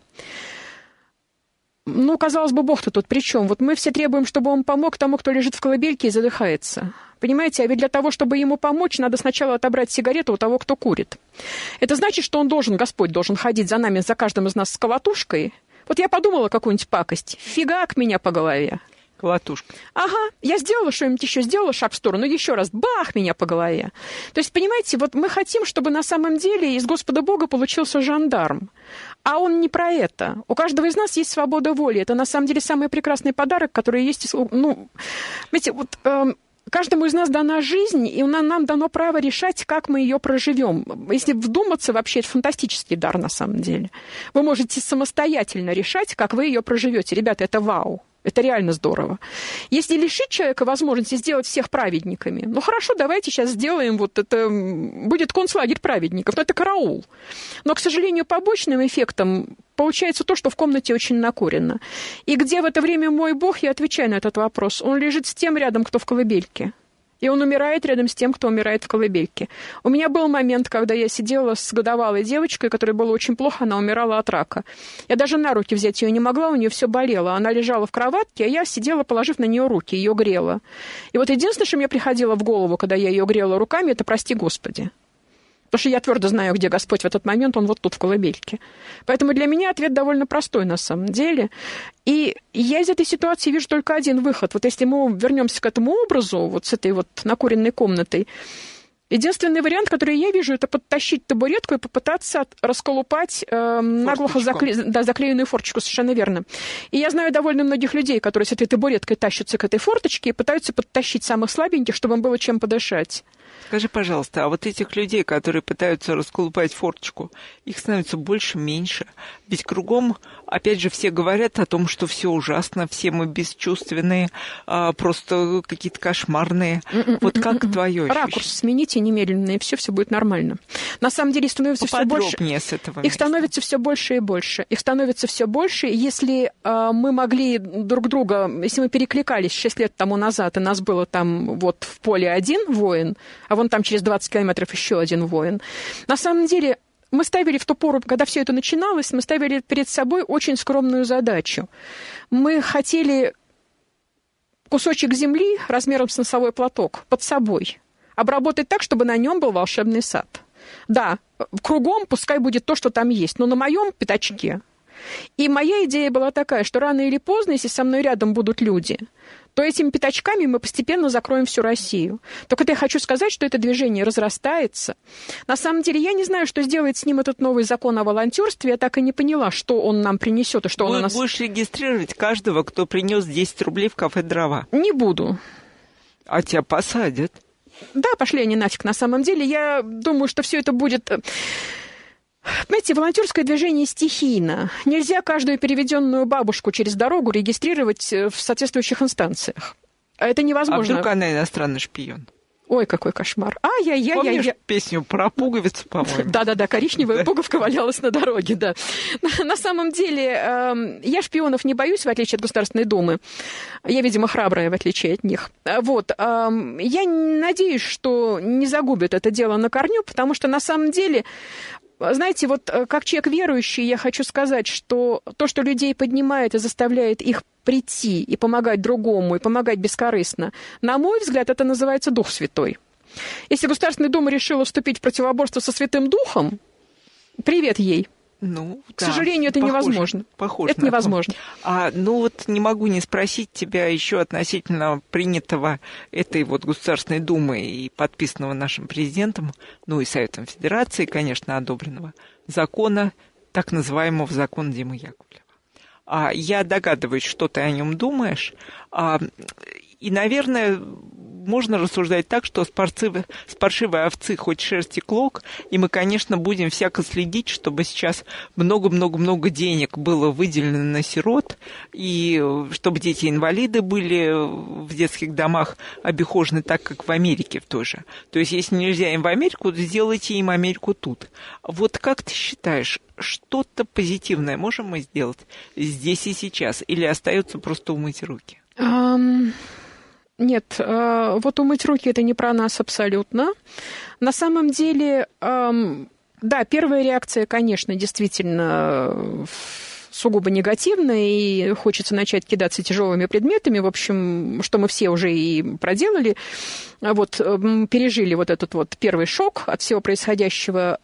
Ну, казалось бы, Бог-то тут при чем? Вот мы все требуем, чтобы он помог тому, кто лежит в колыбельке и задыхается. Понимаете, а ведь для того, чтобы ему помочь, надо сначала отобрать сигарету у того, кто курит. Это значит, что он должен, Господь должен ходить за нами, за каждым из нас с колотушкой. Вот я подумала какую-нибудь пакость. Фигак меня по голове. Колотушка. Ага, я сделала что-нибудь еще, сделала шаг в сторону, еще раз, бах, меня по голове. То есть, понимаете, вот мы хотим, чтобы на самом деле из Господа Бога получился жандарм. А он не про это. У каждого из нас есть свобода воли. Это на самом деле самый прекрасный подарок, который есть... Ну, знаете, вот... Э, Каждому из нас дана жизнь, и нам дано право решать, как мы ее проживем. Если вдуматься, вообще это фантастический дар на самом деле. Вы можете самостоятельно решать, как вы ее проживете. Ребята, это вау. Это реально здорово. Если лишить человека возможности сделать всех праведниками, ну хорошо, давайте сейчас сделаем вот это, будет концлагерь праведников, но это караул. Но, к сожалению, побочным эффектом получается то, что в комнате очень накурено. И где в это время мой Бог, я отвечаю на этот вопрос. Он лежит с тем рядом, кто в колыбельке. И он умирает рядом с тем, кто умирает в колыбельке. У меня был момент, когда я сидела с годовалой девочкой, которой было очень плохо, она умирала от рака. Я даже на руки взять ее не могла, у нее все болело. Она лежала в кроватке, а я сидела, положив на нее руки, ее грела. И вот единственное, что мне приходило в голову, когда я ее грела руками, это «прости, Господи». Потому что я твердо знаю, где Господь в этот момент, он вот тут в колыбельке. Поэтому для меня ответ довольно простой на самом деле. И я из этой ситуации вижу только один выход. Вот если мы вернемся к этому образу, вот с этой вот накуренной комнатой, единственный вариант, который я вижу, это подтащить табуретку и попытаться расколупать э, наглухо закле... да, заклеенную форточку, совершенно верно. И я знаю довольно многих людей, которые с этой табуреткой тащатся к этой форточке и пытаются подтащить самых слабеньких, чтобы им было чем подышать. Скажи, пожалуйста, а вот этих людей, которые пытаются расколупать форточку, их становится больше, меньше? Ведь кругом, опять же, все говорят о том, что все ужасно, все мы бесчувственные, просто какие-то кошмарные. Вот как твое ощущение? Ракурс смените немедленно, и все, все будет нормально. На самом деле становится все больше. С этого их места. становится все больше и больше. Их становится все больше. Если э, мы могли друг друга, если мы перекликались шесть лет тому назад, и нас было там вот в поле один воин, а вон там через двадцать километров еще один воин, на самом деле мы ставили в ту пору, когда все это начиналось, мы ставили перед собой очень скромную задачу. Мы хотели кусочек земли размером с носовой платок под собой обработать так, чтобы на нем был волшебный сад. Да, кругом пускай будет то, что там есть, но на моем пятачке. И моя идея была такая, что рано или поздно, если со мной рядом будут люди, то этими пятачками мы постепенно закроем всю Россию. Только я хочу сказать, что это движение разрастается. На самом деле, я не знаю, что сделает с ним этот новый закон о волонтерстве. Я так и не поняла, что он нам принесет и что Вы он у нас... Будешь регистрировать каждого, кто принес десять рублей в кафе «Дрова»? Не буду. А тебя посадят? Да, пошли они нафиг. На самом деле, я думаю, что все это будет... Понимаете, волонтерское движение стихийно. Нельзя каждую переведенную бабушку через дорогу регистрировать в соответствующих инстанциях. А это невозможно. А вдруг она иностранный шпион? Ой, какой кошмар. Ай-яй-яй-яй. Помнишь песню про пуговицу, по-моему? Да-да-да, коричневая пуговка валялась на дороге, да. На самом деле, я шпионов не боюсь, в отличие от Государственной Думы. Я, видимо, храбрая, в отличие от них. Вот. Я надеюсь, что не загубят это дело на корню, потому что, на самом деле, знаете, вот как человек верующий, я хочу сказать, что то, что людей поднимает и заставляет их прийти и помогать другому, и помогать бескорыстно, на мой взгляд, это называется Дух Святой. Если Государственная Дума решила вступить в противоборство со Святым Духом, привет ей. Ну, К да, сожалению, это похоже, невозможно. Похоже это невозможно. А, ну вот не могу не спросить тебя еще относительно принятого этой вот Государственной Думой и подписанного нашим президентом, ну и Советом Федерации, конечно, одобренного закона, так называемого закона Димы Яковлева. А, я догадываюсь, что ты о нем думаешь. А, и, наверное, можно рассуждать так, что с паршивой, с паршивой овцы хоть шерсть и клок, и мы, конечно, будем всяко следить, чтобы сейчас много-много-много денег было выделено на сирот, и чтобы дети-инвалиды были в детских домах обихожены так, как в Америке в той же. То есть, если нельзя им в Америку, то сделайте им Америку тут. Вот как ты считаешь, что-то позитивное можем мы сделать здесь и сейчас, или остается просто умыть руки? Um... Нет, вот умыть руки – это не про нас абсолютно. На самом деле, да, первая реакция, конечно, действительно сугубо негативная, и хочется начать кидаться тяжелыми предметами, в общем, что мы все уже и проделали. Вот, пережили вот этот вот первый шок от всего происходящего.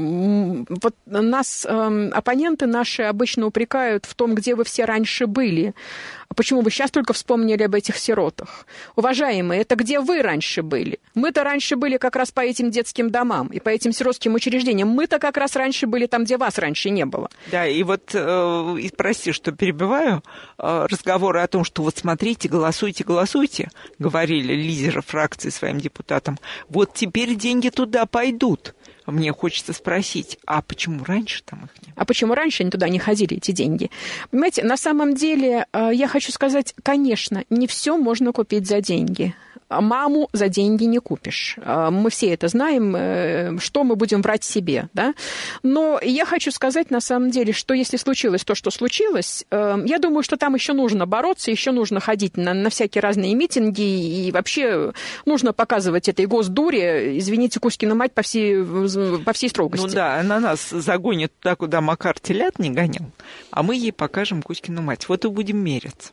Вот нас, оппоненты наши обычно упрекают в том, где вы все раньше были. Почему вы сейчас только вспомнили об этих сиротах? Уважаемые, это где вы раньше были? Мы-то раньше были как раз по этим детским домам и по этим сиротским учреждениям. Мы-то как раз раньше были там, где вас раньше не было. Да, и вот, э, прости, что перебиваю, э, разговоры о том, что вот смотрите, голосуйте, голосуйте, говорили лидеры фракции своим депутатам. Вот теперь деньги туда пойдут. Мне хочется спросить, а почему раньше там их не было? А почему раньше они туда не ходили, эти деньги? Понимаете, на самом деле, я хочу сказать, конечно, не все можно купить за деньги. Маму за деньги не купишь. Мы все это знаем, что мы будем врать себе, да? Но я хочу сказать, на самом деле, что если случилось то, что случилось, я думаю, что там еще нужно бороться, еще нужно ходить на, на всякие разные митинги, и вообще нужно показывать этой госдуре, извините, Кузькину мать по всей, по всей строгости. Ну да, она нас загонит туда, куда Макар телят не гонял, а мы ей покажем Кузькину мать. Вот и будем мериться.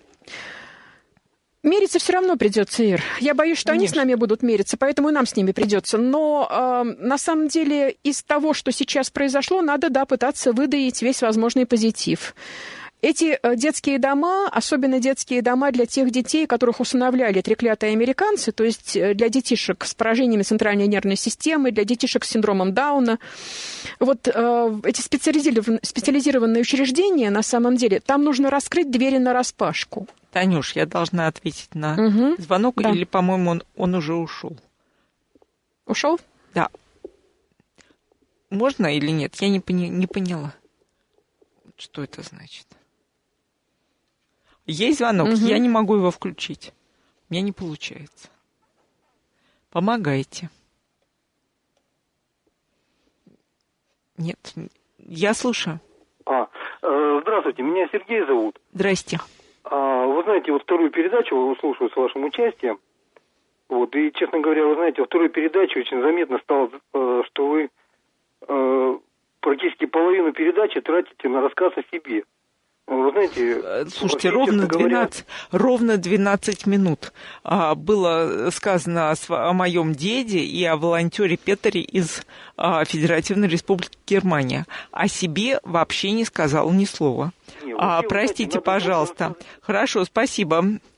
Мериться все равно придется, Ир. Я боюсь, что Конечно. Они с нами будут мериться, поэтому и нам с ними придется. Но э, на самом деле из того, что сейчас произошло, надо, да, пытаться выдаить весь возможный позитив. Эти детские дома, особенно детские дома для тех детей, которых усыновляли треклятые американцы, то есть для детишек с поражениями центральной нервной системы, для детишек с синдромом Дауна. Вот э, эти специализированные, специализированные учреждения, на самом деле, там нужно раскрыть двери нараспашку. Танюш, я должна ответить на угу, звонок, да. или, по-моему, он, он уже ушел? Ушел? Да. Можно или нет? Я не, пони- не поняла. Что это значит? Есть звонок, угу. Я не могу его включить. У меня не получается. Помогайте. Нет, я слушаю. А, э, здравствуйте, меня Сергей зовут. Здрасте. А, вы знаете, вот вторую передачу слушаю с вашим участием. Вот, и, честно говоря, вы знаете, во второй передаче очень заметно стало, э, что вы э, практически половину передачи тратите на рассказ о себе. Вы знаете... Слушайте, ровно двенадцать, говоря... ровно двенадцать минут а, было сказано о, о моем деде и о волонтере Петере из а, Федеративной Республики Германия. О себе вообще не сказал ни слова. Не, а, вообще, простите, знаете, пожалуйста. Просто... Хорошо, спасибо.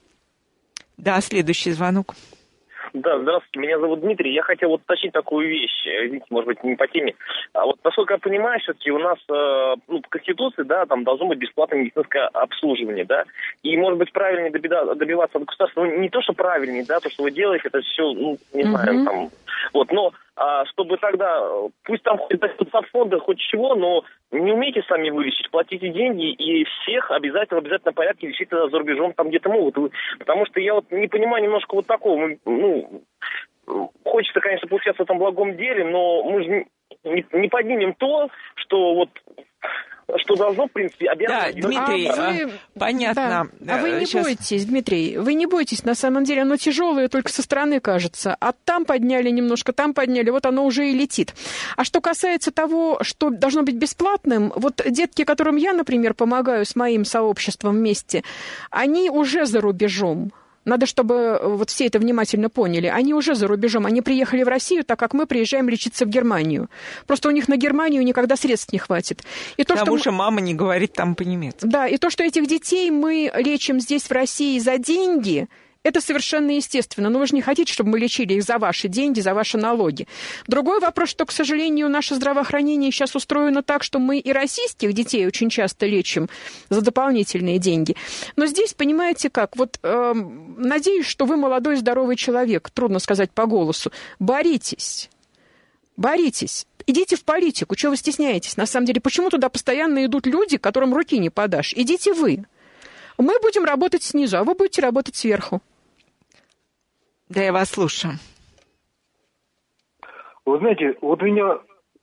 Да, следующий звонок. Да, здравствуйте, меня зовут Дмитрий. Я хотел вот уточнить такую вещь, извините, может быть, не по теме. А вот, насколько я понимаю, все-таки у нас э, ну, по Конституции, да, там должно быть бесплатное медицинское обслуживание, да, и, может быть, правильнее добиваться от государства, ну, не то, что правильнее, да, то, что вы делаете, это все, ну, не mm-hmm. знаю, там, вот, но а, чтобы тогда, пусть там хоть от фонда, хоть чего, но не умеете сами вылечить, платите деньги, и всех обязательно в обязательном порядке лечить за рубежом там где-то могут. Потому что я вот не понимаю немножко вот такого, ну, хочется, конечно, поучаствовать в этом благом деле, но мы же не, не поднимем то, что вот... что должно, в принципе, обязано... Да, Дмитрий, а вы, понятно. Да. А вы не Сейчас... бойтесь, Дмитрий, вы не бойтесь, на самом деле оно тяжелое только со стороны кажется. А там подняли немножко, там подняли, вот оно уже и летит. А что касается того, что должно быть бесплатным, вот детки, которым я, например, помогаю с моим сообществом вместе, они уже за рубежом. Надо, чтобы вот все это внимательно поняли. Они уже за рубежом. Они приехали в Россию, так как мы приезжаем лечиться в Германию. Просто у них на Германию никогда средств не хватит. И то, Потому что что мама не говорит там по-немецки. Да, и то, что этих детей мы лечим здесь, в России, за деньги... Это совершенно естественно. Но вы же не хотите, чтобы мы лечили их за ваши деньги, за ваши налоги. Другой вопрос, что, к сожалению, наше здравоохранение сейчас устроено так, что мы и российских детей очень часто лечим за дополнительные деньги. Но здесь, понимаете как, вот э, надеюсь, что вы молодой здоровый человек, трудно сказать по голосу, боритесь, боритесь. Идите в политику, чего вы стесняетесь? На самом деле, почему туда постоянно идут люди, которым руки не подашь? Идите вы. Мы будем работать снизу, а вы будете работать сверху. Да, я вас слушаю. Вы знаете, вот меня,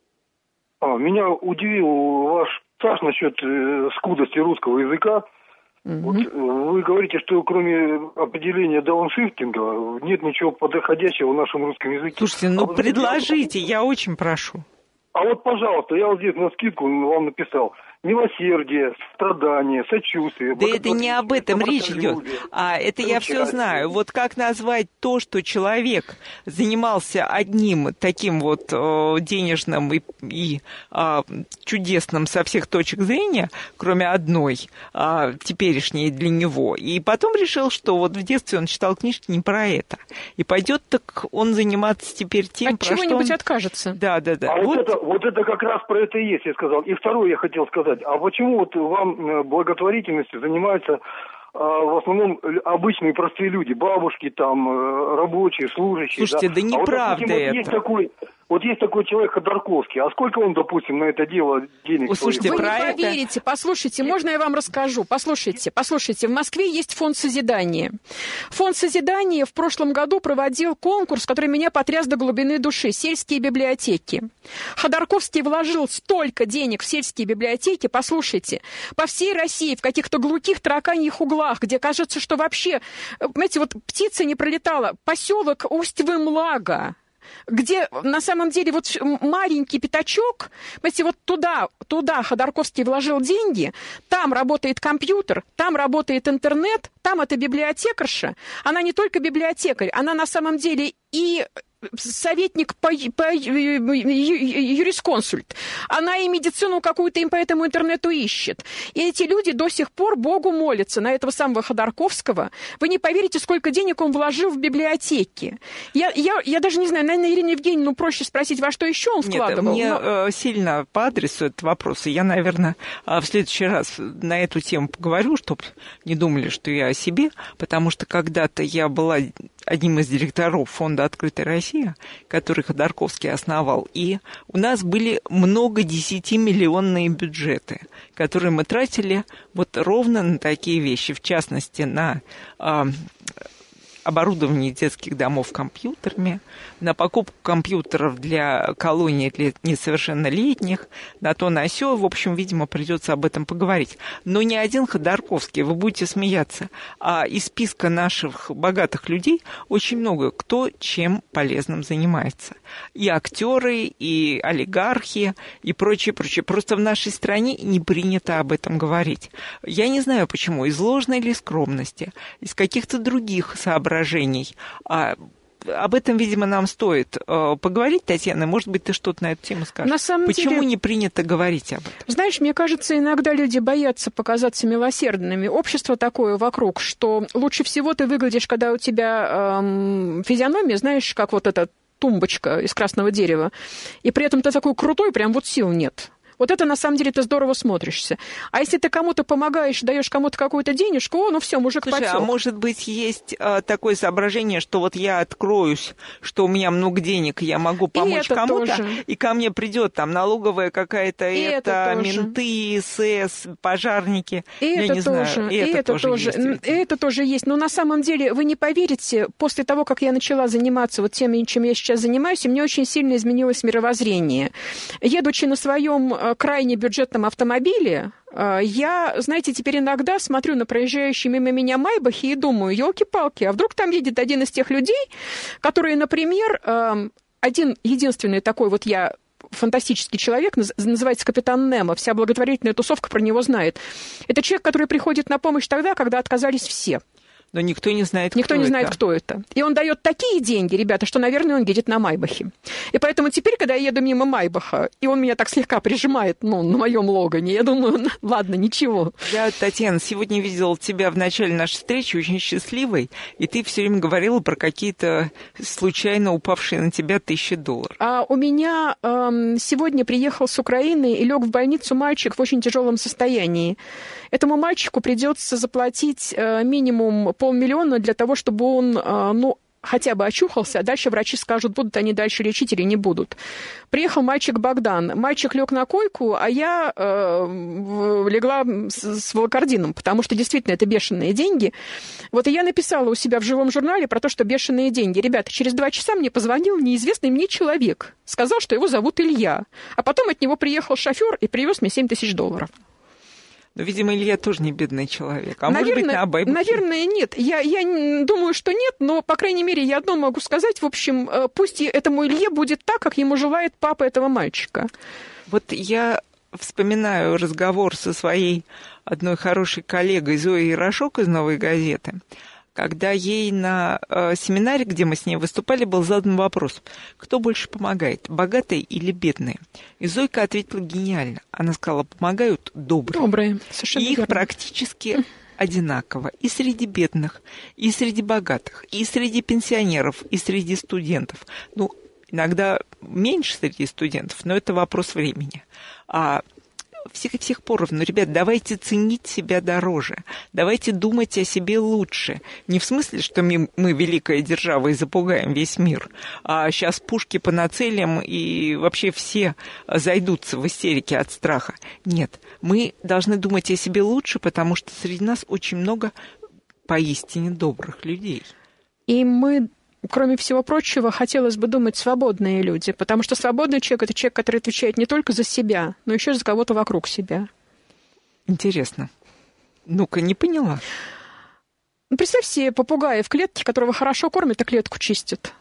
а, меня удивил ваш стаж насчет э, скудости русского языка. Mm-hmm. Вот, вы говорите, что кроме определения дауншифтинга нет ничего подходящего в нашем русском языке. Слушайте, ну а предложите, вот, я очень прошу. А вот, пожалуйста, я вот здесь на скидку вам написал. Милосердие, страдание, сочувствие. Да это не об этом речь идет. А это я все знаю. Вот как назвать то, что человек занимался одним таким вот денежным и, и а, чудесным со всех точек зрения, кроме одной, а, теперешней для него, и потом решил, что вот в детстве он читал книжки не про это. И пойдет так он заниматься теперь тем, От про что чего-нибудь он... откажется. Да, да, да. А вот, вот, это, вот это как раз про это и есть, я сказал. И второе я хотел сказать. А почему вот вам благотворительностью занимаются а, в основном обычные простые люди, бабушки, там, рабочие, служащие? Слушайте, да, да неправда а вот, допустим, это. Вот есть такой, вот есть такой человек Ходорковский. А сколько он, допустим, на это дело денег? О, слушайте, Вы про не это... поверите. Послушайте, можно я вам расскажу? Послушайте, послушайте. В Москве есть фонд созидания. Фонд созидания в прошлом году проводил конкурс, который меня потряс до глубины души. Сельские библиотеки. Ходорковский вложил столько денег в сельские библиотеки, послушайте, по всей России, в каких-то глухих тараканьих углах, где кажется, что вообще, понимаете, вот птица не пролетала. Поселок Усть-Вымлага, где на самом деле вот маленький пятачок, понимаете, вот туда, туда Ходорковский вложил деньги, там работает компьютер, там работает интернет, там эта библиотекарша, она не только библиотекарь, она на самом деле и советник по, по юрисконсульт. Она и медицину какую-то им по этому интернету ищет. И эти люди до сих пор Богу молятся на этого самого Ходорковского. Вы не поверите, сколько денег он вложил в библиотеки. Я, я, я даже не знаю, наверное, Ирине Евгеньевну проще спросить, во что еще он вкладывал. Нет, мне но... сильно по адресу этот вопрос. И я, наверное, в следующий раз на эту тему поговорю, чтобы не думали, что я о себе. Потому что когда-то я была одним из директоров фонда «Открытая Россия», который Ходорковский основал. И у нас были многодесятимиллионные бюджеты, которые мы тратили вот ровно на такие вещи, в частности, на э, оборудование детских домов компьютерами, на покупку компьютеров для колоний для несовершеннолетних, на то, на сё. В общем, видимо, придется об этом поговорить. Но не один Ходорковский, вы будете смеяться, а из списка наших богатых людей очень много кто чем полезным занимается. И актеры, и олигархи, и прочее, прочее. Просто в нашей стране не принято об этом говорить. Я не знаю, почему, из ложной или скромности, из каких-то других соображений. А об этом, видимо, нам стоит э, поговорить, Татьяна. Может быть, ты что-то на эту тему скажешь. На самом Почему деле, не принято говорить об этом? Знаешь, мне кажется, иногда люди боятся показаться милосердными. Общество такое вокруг, что лучше всего ты выглядишь, когда у тебя эм, физиономия, знаешь, как вот эта тумбочка из красного дерева, и при этом ты такой крутой, прям вот сил нет. Вот это, на самом деле, ты здорово смотришься. А если ты кому-то помогаешь, даешь кому-то какую-то денежку, о, ну все, мужик потек. Слушай, а может быть, есть а, такое соображение, что вот я откроюсь, что у меня много денег, и я могу помочь и кому-то, тоже. И ко мне придет там налоговая какая-то, и это, это менты, СС, пожарники. И я это не тоже, знаю. И, и это, это тоже, тоже, есть, и это тоже есть. Но на самом деле вы не поверите, после того, как я начала заниматься вот тем, чем я сейчас занимаюсь, мне очень сильно изменилось мировоззрение. Едучи на своем крайне бюджетном автомобиле, я, знаете, теперь иногда смотрю на проезжающие мимо меня майбахи и думаю, елки-палки, а вдруг там едет один из тех людей, которые, например, один единственный такой вот я фантастический человек, называется Капитан Немо, вся благотворительная тусовка про него знает. Это человек, который приходит на помощь тогда, когда отказались все. Но никто не знает, Никто кто не это. знает, кто это. И он дает такие деньги, ребята, что, наверное, он едет на Майбахе. И поэтому теперь, когда я еду мимо Майбаха, и он меня так слегка прижимает, ну, на моем логане, я думаю, ладно, ничего. Я, Татьяна, сегодня видела тебя в начале нашей встречи очень счастливой, и ты все время говорила про какие-то случайно упавшие на тебя тысячи долларов. А у меня эм, сегодня приехал с Украины и лег в больницу мальчик в очень тяжелом состоянии. Этому мальчику придется заплатить э, минимум полмиллиона для того, чтобы он, э, ну, хотя бы очухался, а дальше врачи скажут, будут они дальше лечить или не будут. Приехал мальчик Богдан. Мальчик лег на койку, а я э, легла с, с волокордином, потому что действительно это бешеные деньги. Вот и я написала у себя в живом журнале про то, что бешеные деньги. Ребята, через два часа мне позвонил неизвестный мне человек. Сказал, что его зовут Илья. А потом от него приехал шофер и привез мне семь тысяч долларов. Но, видимо, Илья тоже не бедный человек. А наверное, может быть, на Байбахе? Наверное, нет. Я, я думаю, что нет, но, по крайней мере, я одно могу сказать. В общем, пусть этому Илье будет так, как ему желает папа этого мальчика. Вот я вспоминаю разговор со своей одной хорошей коллегой Зоей Ярошок из «Новой газеты», когда ей на э, семинаре, где мы с ней выступали, был задан вопрос, кто больше помогает, богатые или бедные? И Зойка ответила гениально. Она сказала, помогают добрые. Добрые, совершенно И их верно. Практически одинаково. И среди бедных, и среди богатых, и среди пенсионеров, и среди студентов. Ну, иногда меньше среди студентов, но это вопрос времени. А всех и всех поровну. Ребят, давайте ценить себя дороже. Давайте думать о себе лучше. Не в смысле, что мы, мы великая держава и запугаем весь мир, а сейчас пушки понацелим и вообще все зайдутся в истерике от страха. Нет, мы должны думать о себе лучше, потому что среди нас очень много поистине добрых людей. И мы... Кроме всего прочего, хотелось бы думать свободные люди, потому что свободный человек – это человек, который отвечает не только за себя, но еще и за кого-то вокруг себя. Интересно. Ну-ка, не поняла. Ну, представь себе попугая в клетке, которого хорошо кормят, и клетку чистят.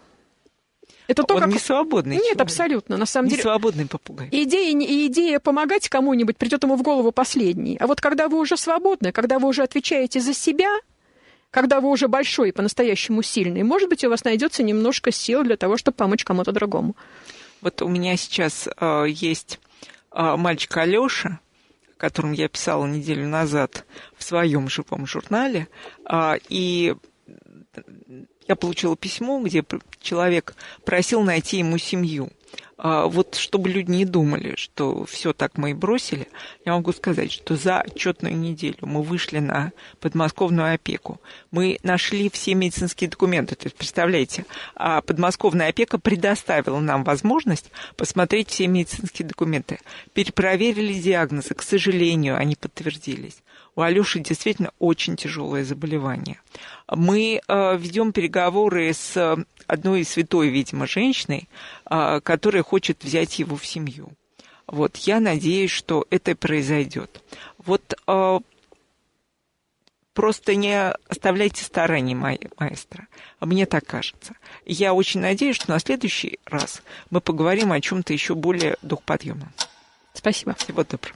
Это то, Он как... не свободный Нет, человек. абсолютно. На самом не деле... свободный попугай. Идея, идея помогать кому-нибудь придет ему в голову последней. А вот когда вы уже свободны, когда вы уже отвечаете за себя, когда вы уже большой и по-настоящему сильный, может быть, у вас найдется немножко сил для того, чтобы помочь кому-то другому. Вот у меня сейчас э, есть э, мальчик Алёша, о котором я писала неделю назад в своем живом журнале, э, и я получила письмо, где человек просил найти ему семью. Вот чтобы люди не думали, что все так мы и бросили, я могу сказать, что за отчетную неделю мы вышли на подмосковную опеку. Мы нашли все медицинские документы. То есть, представляете, подмосковная опека предоставила нам возможность посмотреть все медицинские документы. Перепроверили диагнозы. К сожалению, они подтвердились. У Алёши действительно очень тяжелое заболевание. Мы э, ведем переговоры с одной святой, видимо, женщиной, э, которая хочет взять его в семью. Вот, я надеюсь, что это произойдет. Вот э, просто не оставляйте стараний, ма- маэстро. Мне так кажется. Я очень надеюсь, что на следующий раз мы поговорим о чем-то еще более духоподъемном. Спасибо. Всего доброго.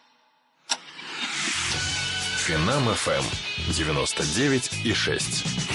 Финам эф эм девяносто девять и шесть.